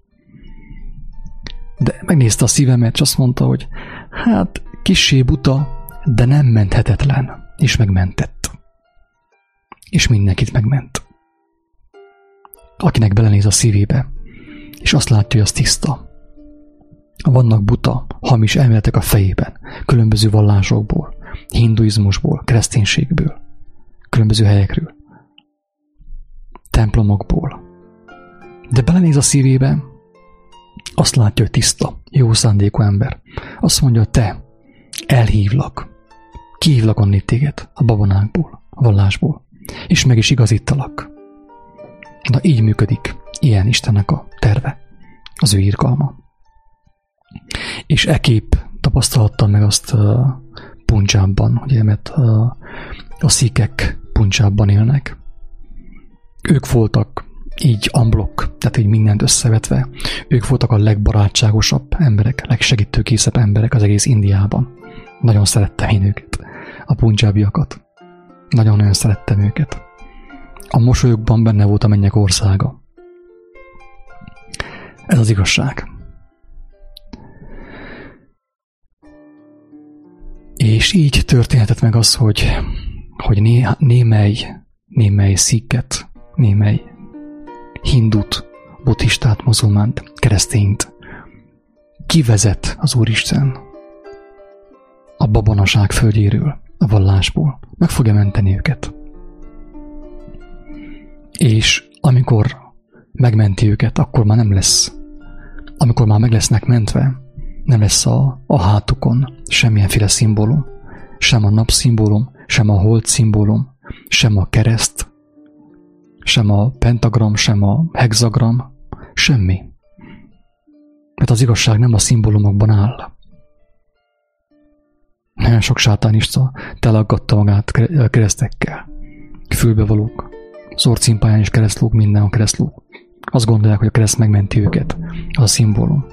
De megnézte a szívemet, és azt mondta, hogy hát kissé buta, de nem menthetetlen, és megmentett. És mindenkit megment. Akinek belenéz a szívébe, és azt látja, hogy az tiszta. Vannak buta, hamis elméletek a fejében, különböző vallásokból, hinduizmusból, kereszténységből, különböző helyekről, templomokból. De belenéz a szívébe, azt látja, hogy tiszta, jó szándékú ember. Azt mondja, te, elhívlak, kihívlak onnét téged a babonákból, a vallásból, és meg is igazítalak. Na így működik, ilyen Istennek a terve, az ő irgalma. És ekképp tapasztalattam meg azt uh, Punjabban, ugye, mert uh, a szikek Punjabban élnek. Ők voltak így unblock, tehát így mindent összevetve. Ők voltak a legbarátságosabb emberek, legsegítőkészebb emberek az egész Indiában. Nagyon szerettem én őket, a punjabiakat. Nagyon-nagyon szerettem őket. A mosolyukban benne volt a mennyek országa. Ez az igazság. És így történhetett meg az, hogy, hogy né, némely, némely szikket, némely hindut, buddhistát, muzulmánt, keresztényt kivezet az Úristen a babonaság földjéről, a vallásból. Meg fogja menteni őket. És amikor megmenti őket, akkor már nem lesz, amikor már meg lesznek mentve, nem lesz a, a hátukon semmilyenféle szimbólum, sem a napszimbólum, sem a hold szimbólum, sem a kereszt, sem a pentagram, sem a hexagram, semmi. Mert az igazság nem a szimbólumokban áll. Nagyon sok sátánista telaggatta magát keresztekkel, fülbevalók, az orcimpáján is keresztlók, minden a keresztlók. Azt gondolják, hogy a kereszt megmenti őket, az a szimbólum.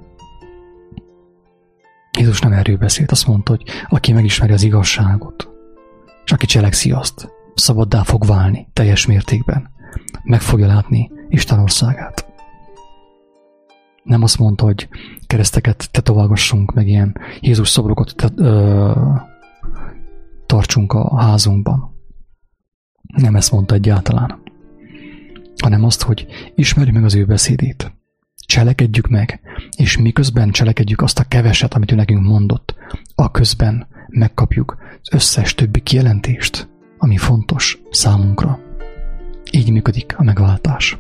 Jézus nem erről beszélt, azt mondta, hogy aki megismeri az igazságot, és aki cselekszi azt, szabaddá fog válni teljes mértékben. Meg fogja látni Isten országát. Nem azt mondta, hogy kereszteket tetoválgassunk, meg ilyen Jézus szobrokat te, ö, tartsunk a házunkban. Nem ezt mondta egyáltalán. Hanem azt, hogy ismerjük meg az ő beszédét. Cselekedjük meg, és miközben cselekedjük azt a keveset, amit ő nekünk mondott, aközben megkapjuk az összes többi kijelentést, ami fontos számunkra. Így működik a megváltás.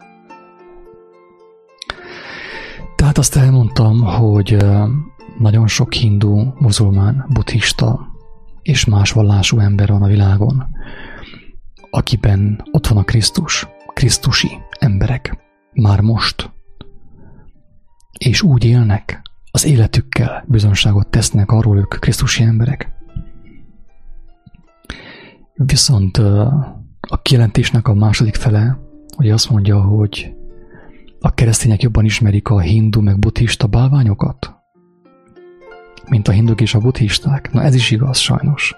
Tehát azt elmondtam, hogy nagyon sok hindu, muzulmán, buddhista és más vallású ember van a világon, akiben ott van a Krisztus, krisztusi emberek, már most, és úgy élnek, az életükkel bizonyságot tesznek arról, ők krisztusi emberek. Viszont a kijelentésnek a második fele, hogy azt mondja, hogy a keresztények jobban ismerik a hindu meg buddhista bálványokat, mint a hinduk és a buddhisták. Na ez is igaz, sajnos.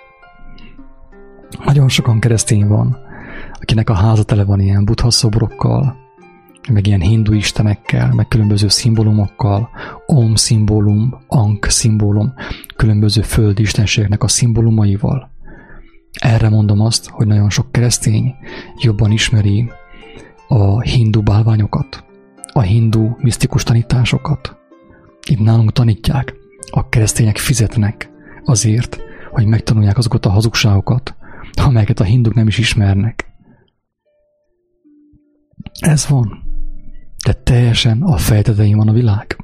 Nagyon sokan keresztény van, akinek a háza tele van ilyen buddha szobrokkal, meg ilyen hindu istenekkel, meg különböző szimbólumokkal, om szimbólum, ank szimbólum, különböző földi istenségeknek a szimbólumaival. Erre mondom azt, hogy nagyon sok keresztény jobban ismeri a hindu bálványokat, a hindu misztikus tanításokat. Itt nálunk tanítják, a keresztények fizetnek azért, hogy megtanulják azokat a hazugságokat, amelyeket a hinduk nem is ismernek. Ez van. De teljesen a fejtetején van a világ.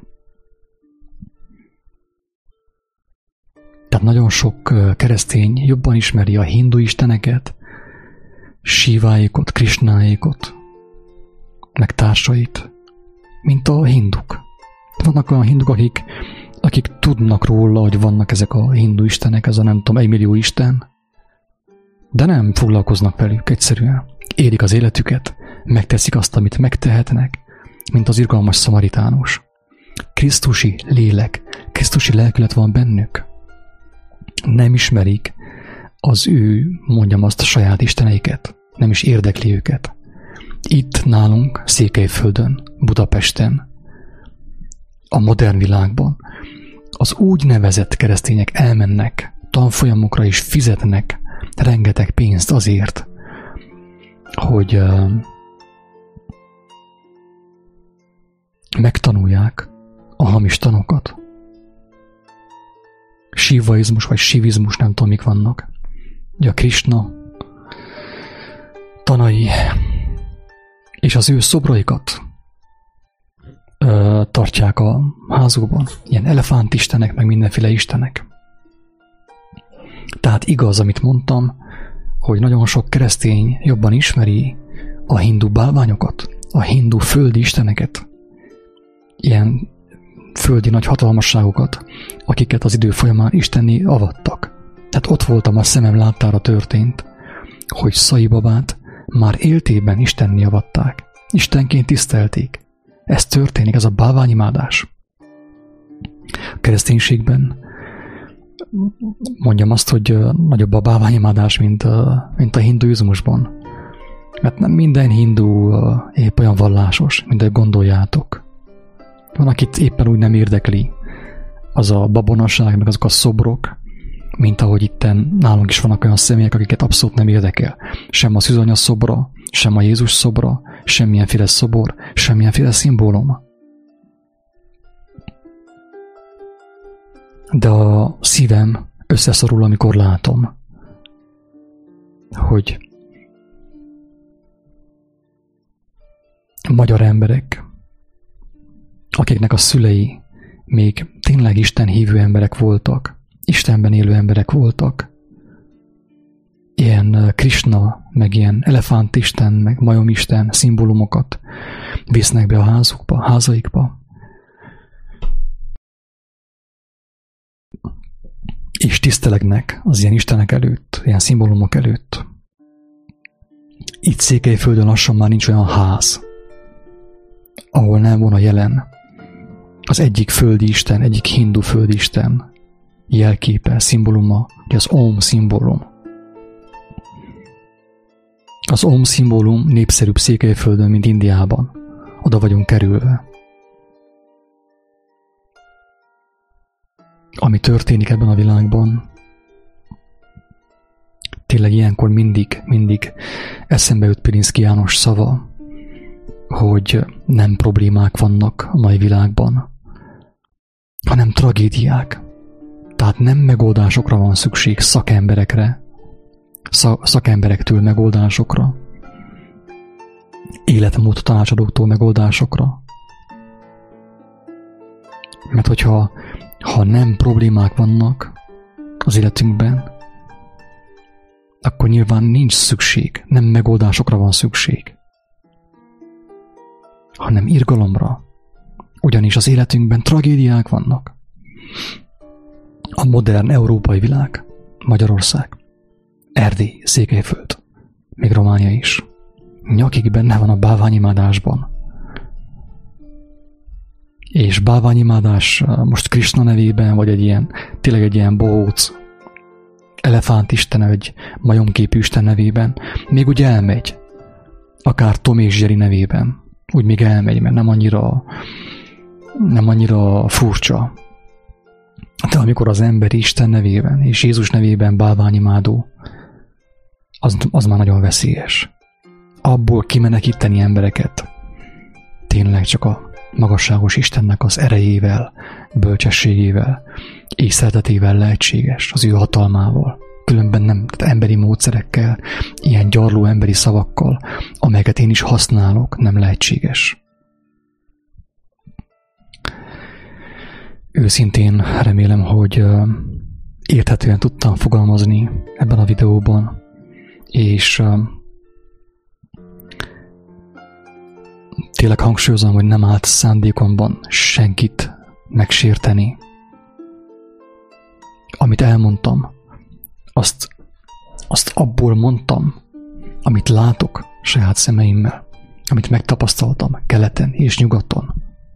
Tehát nagyon sok keresztény jobban ismeri a hindu isteneket, Siváékot, Krisnáékot, meg társait, mint a hinduk. Vannak olyan hinduk, akik, akik tudnak róla, hogy vannak ezek a hindu istenek, ez a nem tudom, egymillió isten, de nem foglalkoznak velük egyszerűen. Élik az életüket, megteszik azt, amit megtehetnek, mint az irgalmas szamaritánus. Krisztusi lélek, Krisztusi lelkület van bennük. Nem ismerik az ő, mondjam azt, a saját isteneiket. Nem is érdekli őket. Itt nálunk, Székelyföldön, Budapesten, a modern világban az úgynevezett keresztények elmennek tanfolyamokra és fizetnek rengeteg pénzt azért, hogy uh, megtanulják a hamis tanokat. Sivaizmus vagy sivizmus, nem tudom, mik vannak. Ugye a Krisna tanai és az ő szobraikat ö, tartják a házukban. Ilyen elefántistenek, meg mindenféle istenek. Tehát igaz, amit mondtam, hogy nagyon sok keresztény jobban ismeri a hindu bálványokat, a hindu földi isteneket, ilyen földi nagy hatalmasságokat, akiket az idő folyamán istenné avattak. Tehát ott voltam, a szemem láttára történt, hogy Szai Babát már éltében istenné avatták. Istenként tisztelték. Ez történik, ez a bálványimádás. A kereszténységben mondjam azt, hogy nagyobb a bálványimádás, mint a, mint a hinduizmusban. Mert nem minden hindu épp olyan vallásos, mint ahogy gondoljátok. Van, akit éppen úgy nem érdekli az a babonaság, meg azok a szobrok, mint ahogy itten nálunk is vannak olyan személyek, akiket abszolút nem érdekel. Sem a szűzanya szobra, sem a Jézus szobra, semmilyenféle szobor, semmilyenféle szimbólum. De a szívem összeszorul, amikor látom, hogy magyar emberek, akiknek a szülei még tényleg Isten hívő emberek voltak, Istenben élő emberek voltak, ilyen Krisna, meg ilyen elefántisten, meg majomisten szimbólumokat visznek be a házukba, házaikba, és tisztelegnek az ilyen istenek előtt, ilyen szimbólumok előtt. Itt Székelyföldön lassan már nincs olyan ház, ahol nem volna jelen az egyik földi isten, egyik hindu földi isten jelképe, szimbóluma, ugye az Om szimbólum. Az Om szimbólum népszerűbb Székelyföldön, mint Indiában. Oda vagyunk kerülve. Ami történik ebben a világban, tényleg ilyenkor mindig, mindig eszembe jut Pilinszky János szava, hogy nem problémák vannak a mai világban, hanem tragédiák. Tehát nem megoldásokra van szükség, szakemberekre, szakemberektől megoldásokra, életmód tanácsadóktól megoldásokra. Mert hogyha ha nem problémák vannak az életünkben, akkor nyilván nincs szükség, nem megoldásokra van szükség, hanem irgalomra. Ugyanis az életünkben tragédiák vannak. A modern európai világ, Magyarország, Erdély, Székelyföld, még Románia is, nyakig benne van a bálványimádásban. És bálványimádás most Krisna nevében, vagy egy ilyen, tényleg egy ilyen bohóc, elefántisten, vagy majomképű isten nevében, még úgy elmegy, akár Tom és Jerry nevében, úgy még elmegy, mert nem annyira, nem annyira furcsa. De amikor az ember Isten nevében és Jézus nevében bálványimádó, az, az már nagyon veszélyes. Abból kimenekíteni embereket tényleg csak a magasságos Istennek az erejével, bölcsességével és szeretetével lehetséges, az ő hatalmával. Különben nem, tehát emberi módszerekkel, ilyen gyarló emberi szavakkal, amelyeket én is használok, nem lehetséges. Őszintén remélem, hogy érthetően tudtam fogalmazni ebben a videóban, és tényleg hangsúlyozom, hogy nem állt szándékomban senkit megsérteni. Amit elmondtam, azt, azt abból mondtam, amit látok saját szemeimmel, amit megtapasztaltam keleten és nyugaton.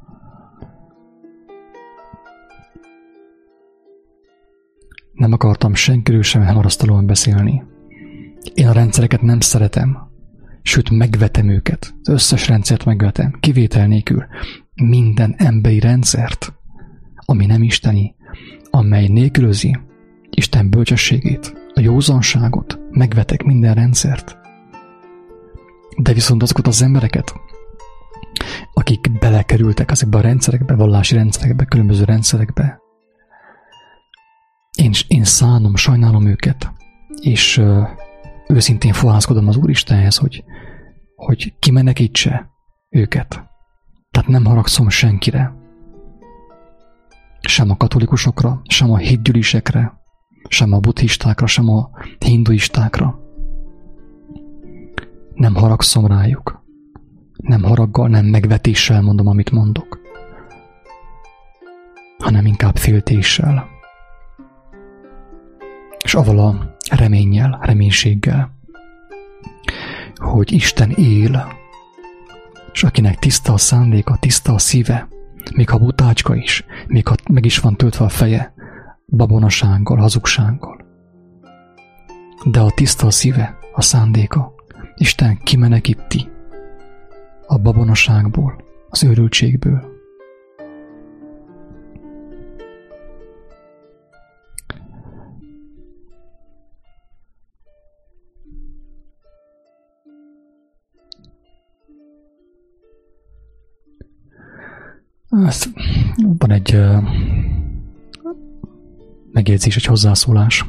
Nem akartam senkiről sem elmarasztalóan beszélni. Én a rendszereket nem szeretem, sőt megvetem őket. Az összes rendszert megvetem, kivétel nélkül. Minden emberi rendszert, ami nem isteni, amely nélkülözi Isten bölcsességét, a józanságot, megvetek minden rendszert. De viszont azokat az embereket, akik belekerültek ezekbe a rendszerekbe, vallási rendszerekbe, különböző rendszerekbe, én, én szánom, sajnálom őket, és ö, őszintén fohászkodom az Úristenhez, hogy, hogy kimenekítse őket. Tehát nem haragszom senkire. Sem a katolikusokra, sem a hitgyűlisekre, sem a buddhistákra, sem a hinduistákra. Nem haragszom rájuk. Nem haraggal, nem megvetéssel mondom, amit mondok, hanem inkább féltéssel. És avval a reménnyel, reménységgel, hogy Isten él, és akinek tiszta a szándéka, tiszta a szíve, még ha butácska is, még ha meg is van töltve a feje babonasággal, hazugsággal. De a tiszta a szíve, a szándéka, Isten kimenekíti a babonaságból, az őrültségből. Ezt, van egy uh, megjegyzés, egy hozzászólás,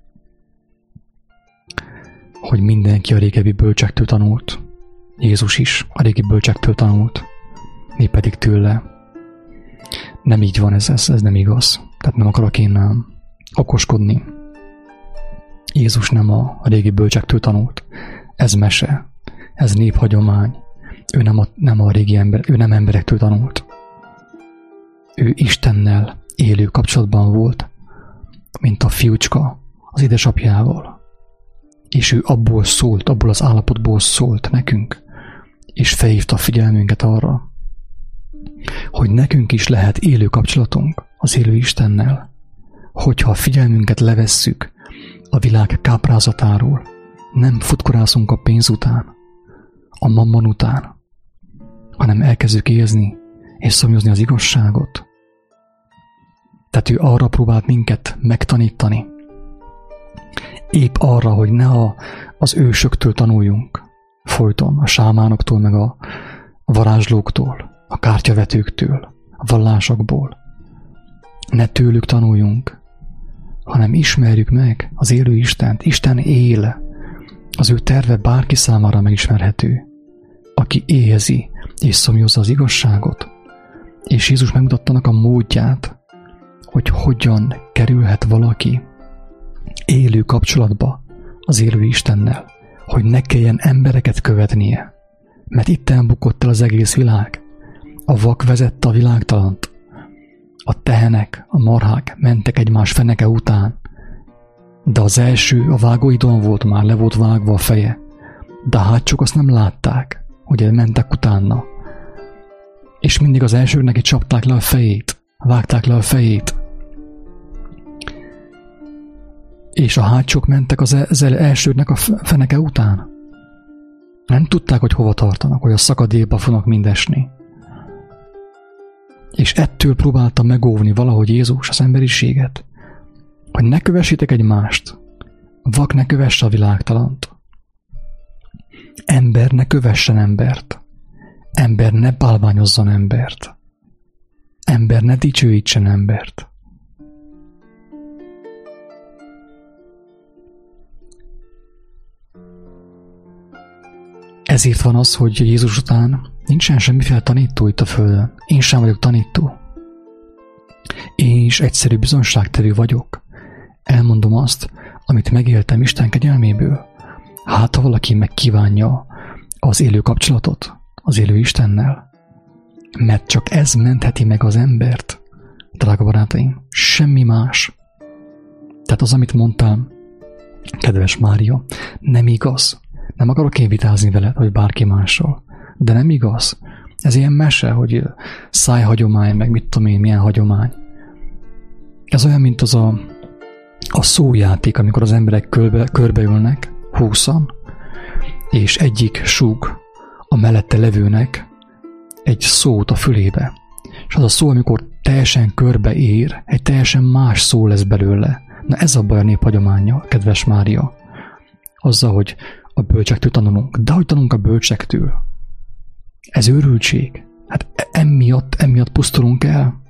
hogy mindenki a régebbi bölcsektől tanult. Jézus is a régi bölcsektől tanult, mi pedig tőle. Nem így van, ez, ez, ez nem igaz. Tehát nem akarok én nem okoskodni. Jézus nem a, a régi bölcsektől tanult. Ez mese, ez néphagyomány. Ő nem a, nem a régi ember, ő nem emberektől tanult. Ő Istennel élő kapcsolatban volt, mint a fiúcska az édesapjával. És ő abból szólt, abból az állapotból szólt nekünk, és felhívta a figyelmünket arra, hogy nekünk is lehet élő kapcsolatunk az élő Istennel, hogyha a figyelmünket levesszük a világ káprázatáról, nem futkorászunk a pénz után, a mammon után, hanem elkezdjük érezni és szomjazni az igazságot. Tehát ő arra próbált minket megtanítani, épp arra, hogy ne a, az ősöktől tanuljunk folyton, a sámánoktól, meg a varázslóktól, a kártyavetőktől, a vallásokból. Ne tőlük tanuljunk, hanem ismerjük meg az élő Istent. Isten él, az ő terve bárki számára megismerhető, aki éhezi és szomjazza az igazságot, és Jézus megmutatta annak a módját, hogy hogyan kerülhet valaki élő kapcsolatba az élő Istennel, hogy ne kelljen embereket követnie, mert itten bukott el az egész világ. A vak vezette a világtalant, a tehenek, a marhák mentek egymás feneke után, de az első a vágóidon volt, már le volt vágva a feje, de a hátsók azt nem látták, hogy mentek utána, és mindig az elsőnek egy csapták le a fejét, vágták le a fejét, és a hátsók mentek az, az elsőnek a feneke után. Nem tudták, hogy hova tartanak, hogy a szakadékba fognak mind esni. És ettől próbálta megóvni valahogy Jézus az emberiséget, hogy ne kövessétek egymást, vak ne kövesse a világtalant, ember ne kövessen embert, ember ne bálványozzon embert, ember ne dicsőítsen embert. Ezért van az, hogy Jézus után nincsen semmiféle tanító itt a földön. Én sem vagyok tanító. Én is egyszerű bizonságtevő vagyok. Elmondom azt, amit megéltem Isten kegyelméből. Hát, ha valaki megkívánja az élő kapcsolatot az élő Istennel, Mert csak ez mentheti meg az embert, drága barátaim, semmi más. Tehát az, amit mondtál, kedves Mária, nem igaz. Nem akarok én vitázni veled, vagy bárki mással, de nem igaz. Ez ilyen mese, hogy szájhagyomány, meg mit tudom én, milyen hagyomány. Ez olyan, mint az a, a szójáték, amikor az emberek körbe, körbeülnek, húszan, és egyik súg a mellette levőnek egy szót a fülébe. És az a szó, amikor teljesen körbe ér, egy teljesen más szó lesz belőle. Na ez a baj a néphagyománya, kedves Mária. Azzal, hogy a bölcsektől tanulunk. De hogy tanulunk a bölcsektől? Ez őrültség. Hát emiatt, emiatt pusztulunk el.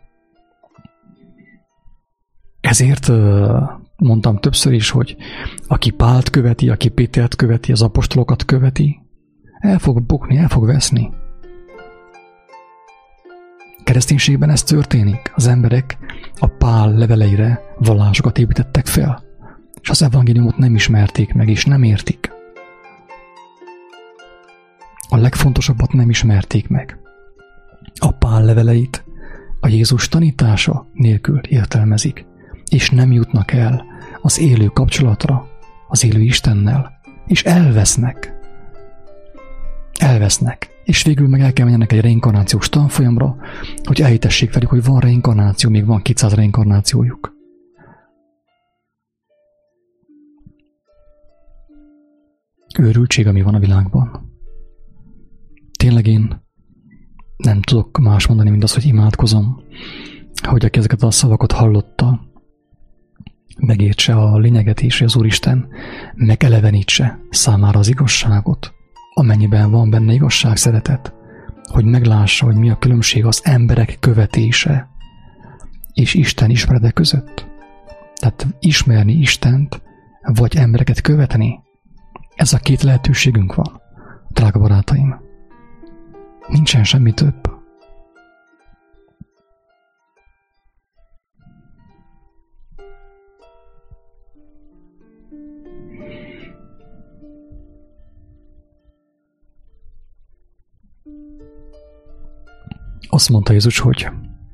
Ezért mondtam többször is, hogy aki Pált követi, aki Pétert követi, az apostolokat követi, el fog bukni, el fog veszni. Kereszténységben ez történik. Az emberek a Pál leveleire vallásokat építettek fel, és az evangéliumot nem ismerték meg, és nem értik. A legfontosabbat nem ismerték meg. A Pál leveleit a Jézus tanítása nélkül értelmezik, és nem jutnak el az élő kapcsolatra, az élő Istennel, és elvesznek. Elvesznek. És végül meg el kell menjenek egy reinkarnációs tanfolyamra, hogy elhitessék velük, hogy van reinkarnáció, még van kétszáz reinkarnációjuk. Őrültség, ami van a világban. Tényleg én nem tudok más mondani, mint az, hogy imádkozom, hogy aki ezeket a szavakat hallotta, megértse a lényeget is, hogy az Úristen megelevenítse számára az igazságot, amennyiben van benne igazság, szeretet, hogy meglássa, hogy mi a különbség az emberek követése és Isten ismerete között. Tehát ismerni Istent, vagy embereket követni, ez a két lehetőségünk van, drága barátaim. Nincsen semmi több. Azt mondta Jézus, hogy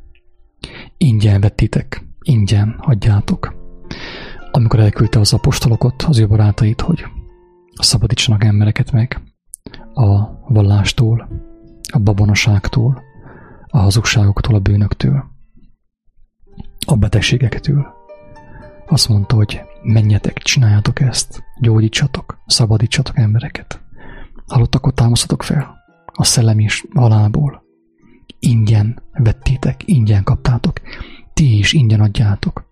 ingyen vettitek, ingyen adjátok. Amikor elküldte az apostolokat, az ő barátait, hogy szabadítsanak embereket meg a vallástól, a babonaságtól, a hazugságoktól, a bűnöktől, a betegségektől. Azt mondta, hogy menjetek, csináljátok ezt, gyógyítsatok, szabadítsatok embereket. Halottakot támasztatok fel a szellemi halálból. Ingyen vettétek, ingyen kaptátok, ti is ingyen adjátok.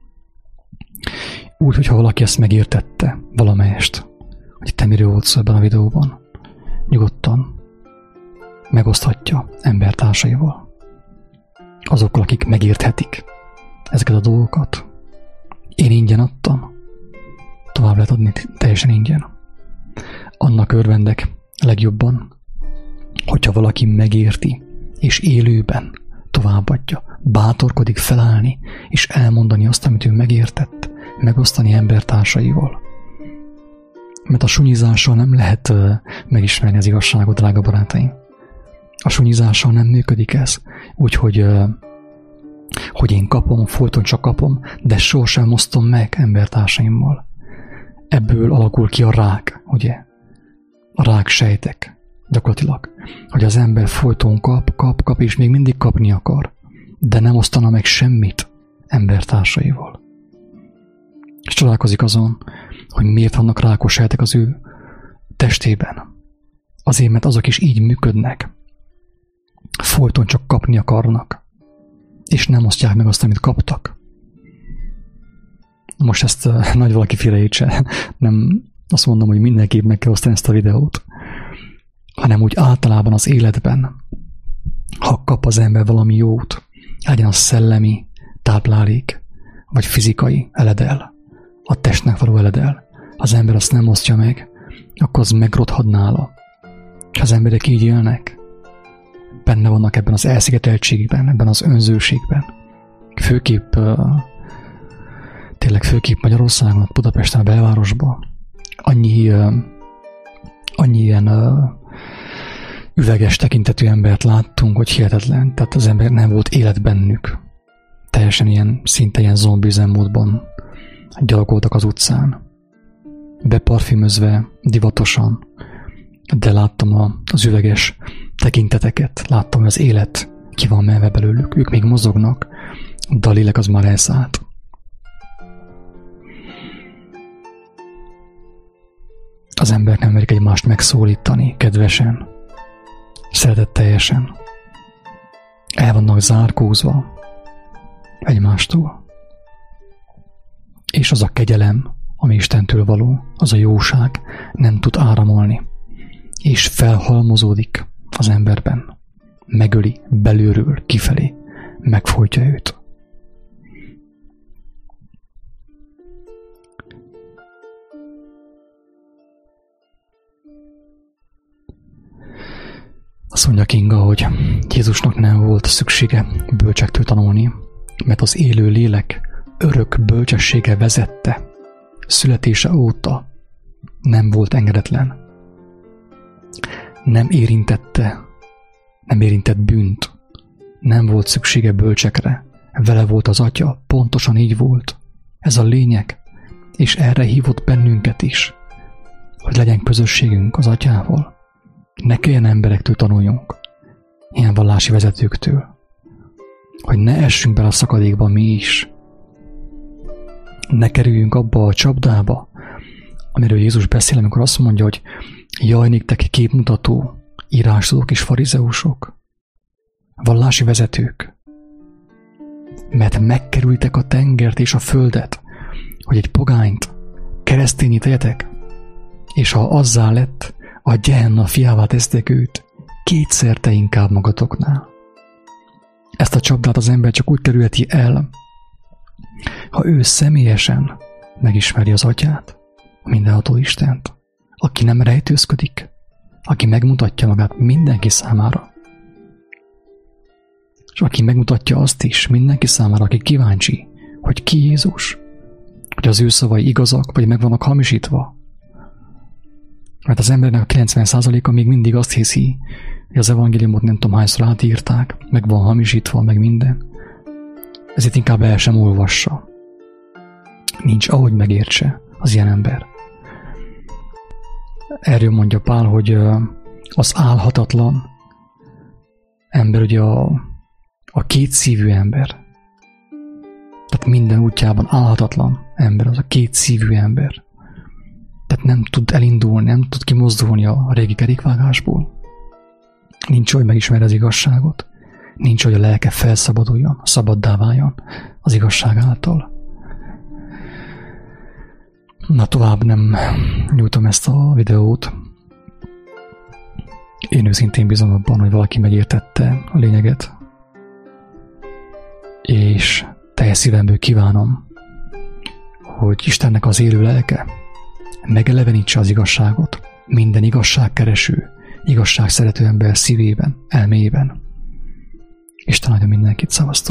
Úgy, hogyha valaki ezt megértette valamelyest, hogy te miről volt szó ebben a videóban, nyugodtan megoszthatja embertársaival. Azokkal, akik megérthetik ezeket a dolgokat. Én ingyen adtam, tovább lehet adni teljesen ingyen. Annak örvendek legjobban, hogyha valaki megérti, és élőben továbbadja, bátorkodik felállni, és elmondani azt, amit ő megértett, megosztani embertársaival. Mert a sunyizással nem lehet uh, megismerni az igazságot, drága barátaim. A sunyizással nem működik ez. Úgyhogy uh, hogy én kapom, folyton csak kapom, de sosem osztom meg embertársaimmal. Ebből alakul ki a rák, ugye? A rák sejtek. Gyakorlatilag, hogy az ember folyton kap, kap, kap, és még mindig kapni akar, de nem osztana meg semmit embertársaival. És csodálkozik azon, hogy miért vannak rákos sejtek az ő testében. Azért, mert azok is így működnek. Folyton csak kapni akarnak, és nem osztják meg azt, amit kaptak. Most ezt uh, nagy valaki félreértse, nem azt mondom, hogy mindenképp meg kell osztani ezt a videót, hanem úgy általában az életben, ha kap az ember valami jót, legyen az szellemi táplálék, vagy fizikai eledel, a testnek való eledel, az ember azt nem osztja meg, akkor az megrothad nála. És az emberek így élnek, benne vannak ebben az elszigeteltségben, ebben az önzőségben. Főképp, tényleg főképp Magyarországon, Budapesten, a belvárosban annyi, annyi ilyen üveges tekintetű embert láttunk, hogy hihetetlen, tehát az ember nem volt élet bennük. Teljesen ilyen, szinte ilyen zombi üzemmódban gyalogoltak az utcán. Beparfümözve, divatosan, de láttam az üveges tekinteteket, láttam, hogy az élet ki van menve belőlük, ők még mozognak, de a lélek az már elszállt. Az emberek nem merik egymást megszólítani kedvesen, szeretetteljesen. El vannak zárkózva egymástól. És az a kegyelem, ami Istentől való, az a jóság nem tud áramolni, és felhalmozódik az emberben. Megöli belülről kifelé, megfojtja őt. Azt mondja Kinga, hogy Jézusnak nem volt szüksége bölcsektől tanulni, mert az élő lélek örök bölcsessége vezette. Születése óta nem volt engedetlen. Nem érintette, nem érintett bűnt. Nem volt szüksége bölcsekre. Vele volt az Atya, pontosan így volt. Ez a lényeg, és erre hívott bennünket is, hogy legyen közösségünk az Atyával. Ne kelljen emberektől tanuljunk, ilyen vallási vezetőktől, hogy ne essünk bele a szakadékba mi is. Ne kerüljünk abba a csapdába, amiről Jézus beszél, amikor azt mondja, hogy jaj, néktek képmutató, írástudók és farizeusok, vallási vezetők, mert megkerültek a tengert és a földet, hogy egy pogányt keresztényi tegyetek, és ha azzá lett, a Gehenna fiává tesztek őt, kétszerte inkább magatoknál. Ezt a csapdát az ember csak úgy kerülheti el, ha ő személyesen megismeri az Atyát, a mindenható Istent, aki nem rejtőzködik, aki megmutatja magát mindenki számára, és aki megmutatja azt is mindenki számára, aki kíváncsi, hogy ki Jézus, hogy az ő szavai igazak, vagy meg vannak hamisítva. Mert az embernek a kilencven százaléka még mindig azt hiszi, hogy az evangéliumot nem tudom hányszor átírták, meg van hamisítva, meg minden. Ezért inkább el sem olvassa. Nincs ahogy megértse az ilyen ember. Erről mondja Pál, hogy az álhatatlan ember, ugye a, a kétszívű ember. Tehát minden útjában álhatatlan ember, az a kétszívű ember. Tehát nem tud elindulni, nem tud kimozdulni a régi kerékvágásból. Nincs, hogy megismer az igazságot. Nincs, hogy a lelke felszabaduljon, szabaddá váljon az igazság által. Na, tovább nem nyújtom ezt a videót. Én őszintén bízom abban, hogy valaki megértette a lényeget. És teljes szívemből kívánom, hogy Istennek az élő lelke megelevenítse az igazságot minden igazságkereső, igazságszerető ember szívében, elméjében. Isten áldja mindenkit, szavaztok!